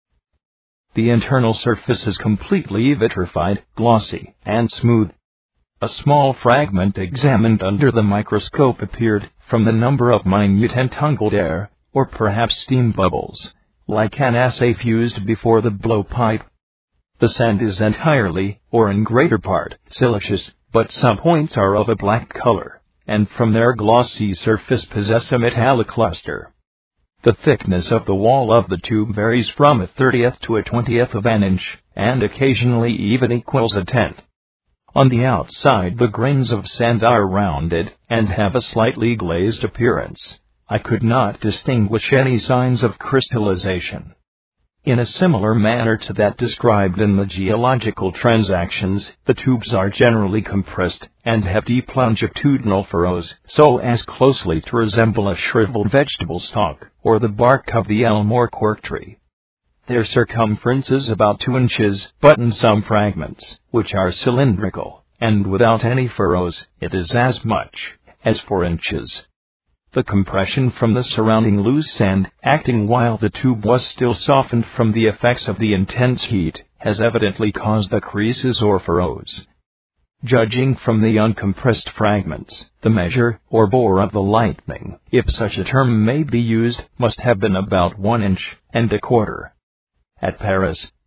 The internal surface is completely vitrified, glossy, and smooth. A small fragment examined under the microscope appeared, from the number of minute entangled air, or perhaps steam bubbles, like an assay fused before the blowpipe. The sand is entirely, or in greater part, siliceous, but some points are of a black color, and from their glossy surface possess a metallic luster. The thickness of the wall of the tube varies from a thirtieth to a twentieth of an inch, and occasionally even equals a tenth. On the outside the grains of sand are rounded, and have a slightly glazed appearance. I could not distinguish any signs of crystallization. In a similar manner to that described in the Geological Transactions, the tubes are generally compressed, and have deep longitudinal furrows, so as closely to resemble a shriveled vegetable stalk, or the bark of the elm or cork tree. Their circumference is about two inches, but in some fragments, which are cylindrical, and without any furrows, it is as much as four inches. The compression from the surrounding loose sand, acting while the tube was still softened from the effects of the intense heat, has evidently caused the creases or furrows. Judging from the uncompressed fragments, the measure, or bore of the lightning, if such a term may be used, must have been about one inch and a quarter. At Paris,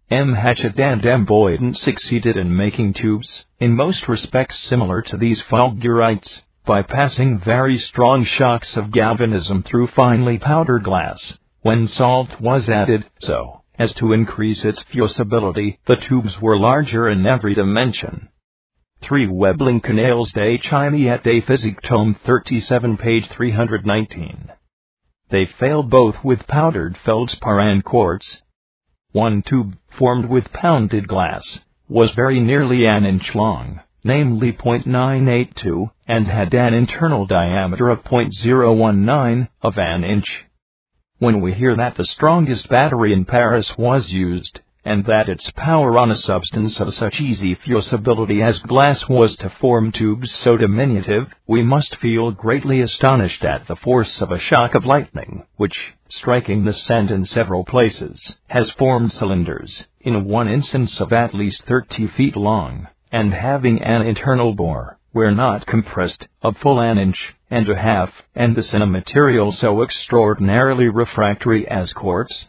M. Hatchett and M. Boyden succeeded in making tubes, in most respects similar to these fulgurites, by passing very strong shocks of galvanism through finely powdered glass. When salt was added, so as to increase its fusibility, the tubes were larger in every dimension. three Webling Canales de Chimie et de Physique, tome thirty-seven, page three hundred nineteen. They failed both with powdered feldspar and quartz. One tube, formed with pounded glass, was very nearly an inch long, namely zero point nine eight two, and had an internal diameter of zero point zero one nine of an inch. When we hear that the strongest battery in Paris was used, and that its power on a substance of such easy fusibility as glass was to form tubes so diminutive, we must feel greatly astonished at the force of a shock of lightning, which, striking the sand in several places, has formed cylinders, in one instance of at least thirty feet long, and having an internal bore, where not compressed, of full an inch and a half, and this in a material so extraordinarily refractory as quartz.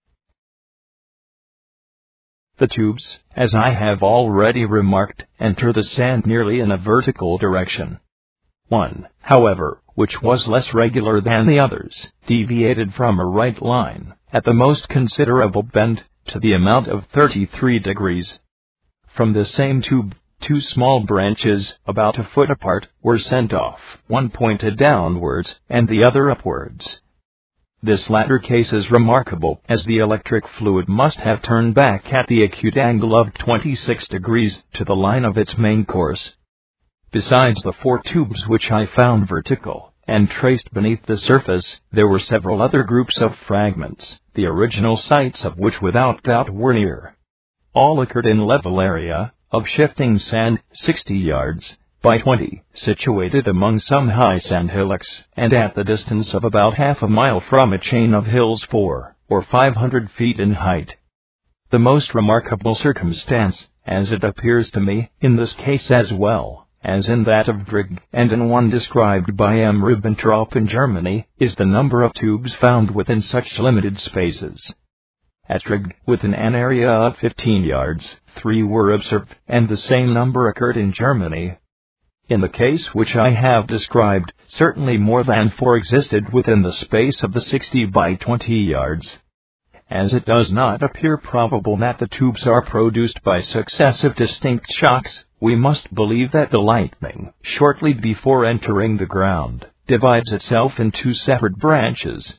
The tubes, as I have already remarked, enter the sand nearly in a vertical direction. One, however, which was less regular than the others, deviated from a right line, at the most considerable bend, to the amount of thirty-three degrees. From the same tube, two small branches, about a foot apart, were sent off, one pointed downwards, and the other upwards. This latter case is remarkable, as the electric fluid must have turned back at the acute angle of twenty-six degrees to the line of its main course. Besides the four tubes which I found vertical, and traced beneath the surface, there were several other groups of fragments, the original sites of which without doubt were near. All occurred in level area, of shifting sand, sixty yards by twenty, situated among some high sand hillocks, and at the distance of about half a mile from a chain of hills four or five hundred feet in height. The most remarkable circumstance, as it appears to me, in this case as well as in that of Drigg, and in one described by M. Ribbentrop in Germany, is the number of tubes found within such limited spaces. At Drigg, within an area of fifteen yards, three were observed, and the same number occurred in Germany. In the case which I have described, certainly more than four existed within the space of the sixty by twenty yards. As it does not appear probable that the tubes are produced by successive distinct shocks, we must believe that the lightning, shortly before entering the ground, divides itself in two separate branches.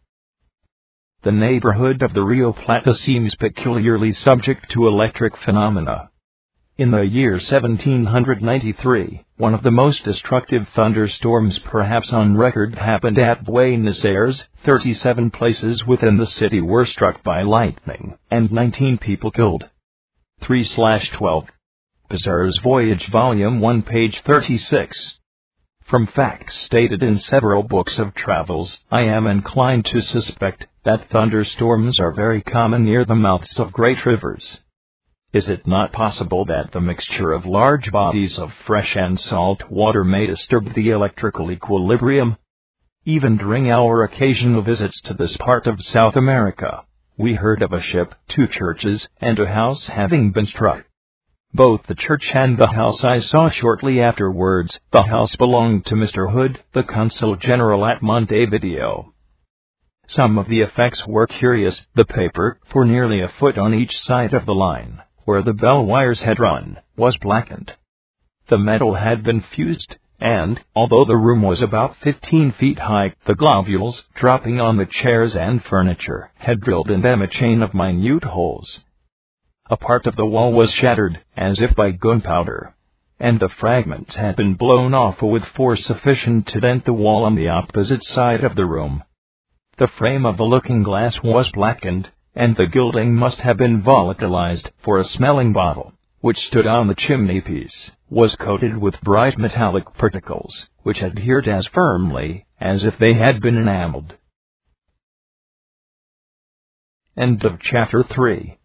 The neighborhood of the Rio Plata seems peculiarly subject to electric phenomena. In the year seventeen ninety-three, one of the most destructive thunderstorms perhaps on record happened at Buenos Aires. Thirty-seven places within the city were struck by lightning, and nineteen people killed. three twelve. Pizarro's Voyage, Volume one, page thirty-six. From facts stated in several books of travels, I am inclined to suspect that thunderstorms are very common near the mouths of great rivers. Is it not possible that the mixture of large bodies of fresh and salt water may disturb the electrical equilibrium? Even during our occasional visits to this part of South America, we heard of a ship, two churches, and a house having been struck. Both the church and the house I saw shortly afterwards. The house belonged to Mister Hood, the Consul General at Montevideo. Some of the effects were curious. The paper, for nearly a foot on each side of the line, where the bell wires had run, was blackened. The metal had been fused, and, although the room was about fifteen feet high, the globules, dropping on the chairs and furniture, had drilled in them a chain of minute holes. A part of the wall was shattered, as if by gunpowder, and the fragments had been blown off with force sufficient to dent the wall on the opposite side of the room. The frame of the looking-glass was blackened, and the gilding must have been volatilized, for a smelling bottle, which stood on the chimney-piece, was coated with bright metallic particles, which adhered as firmly as if they had been enameled. End of chapter three.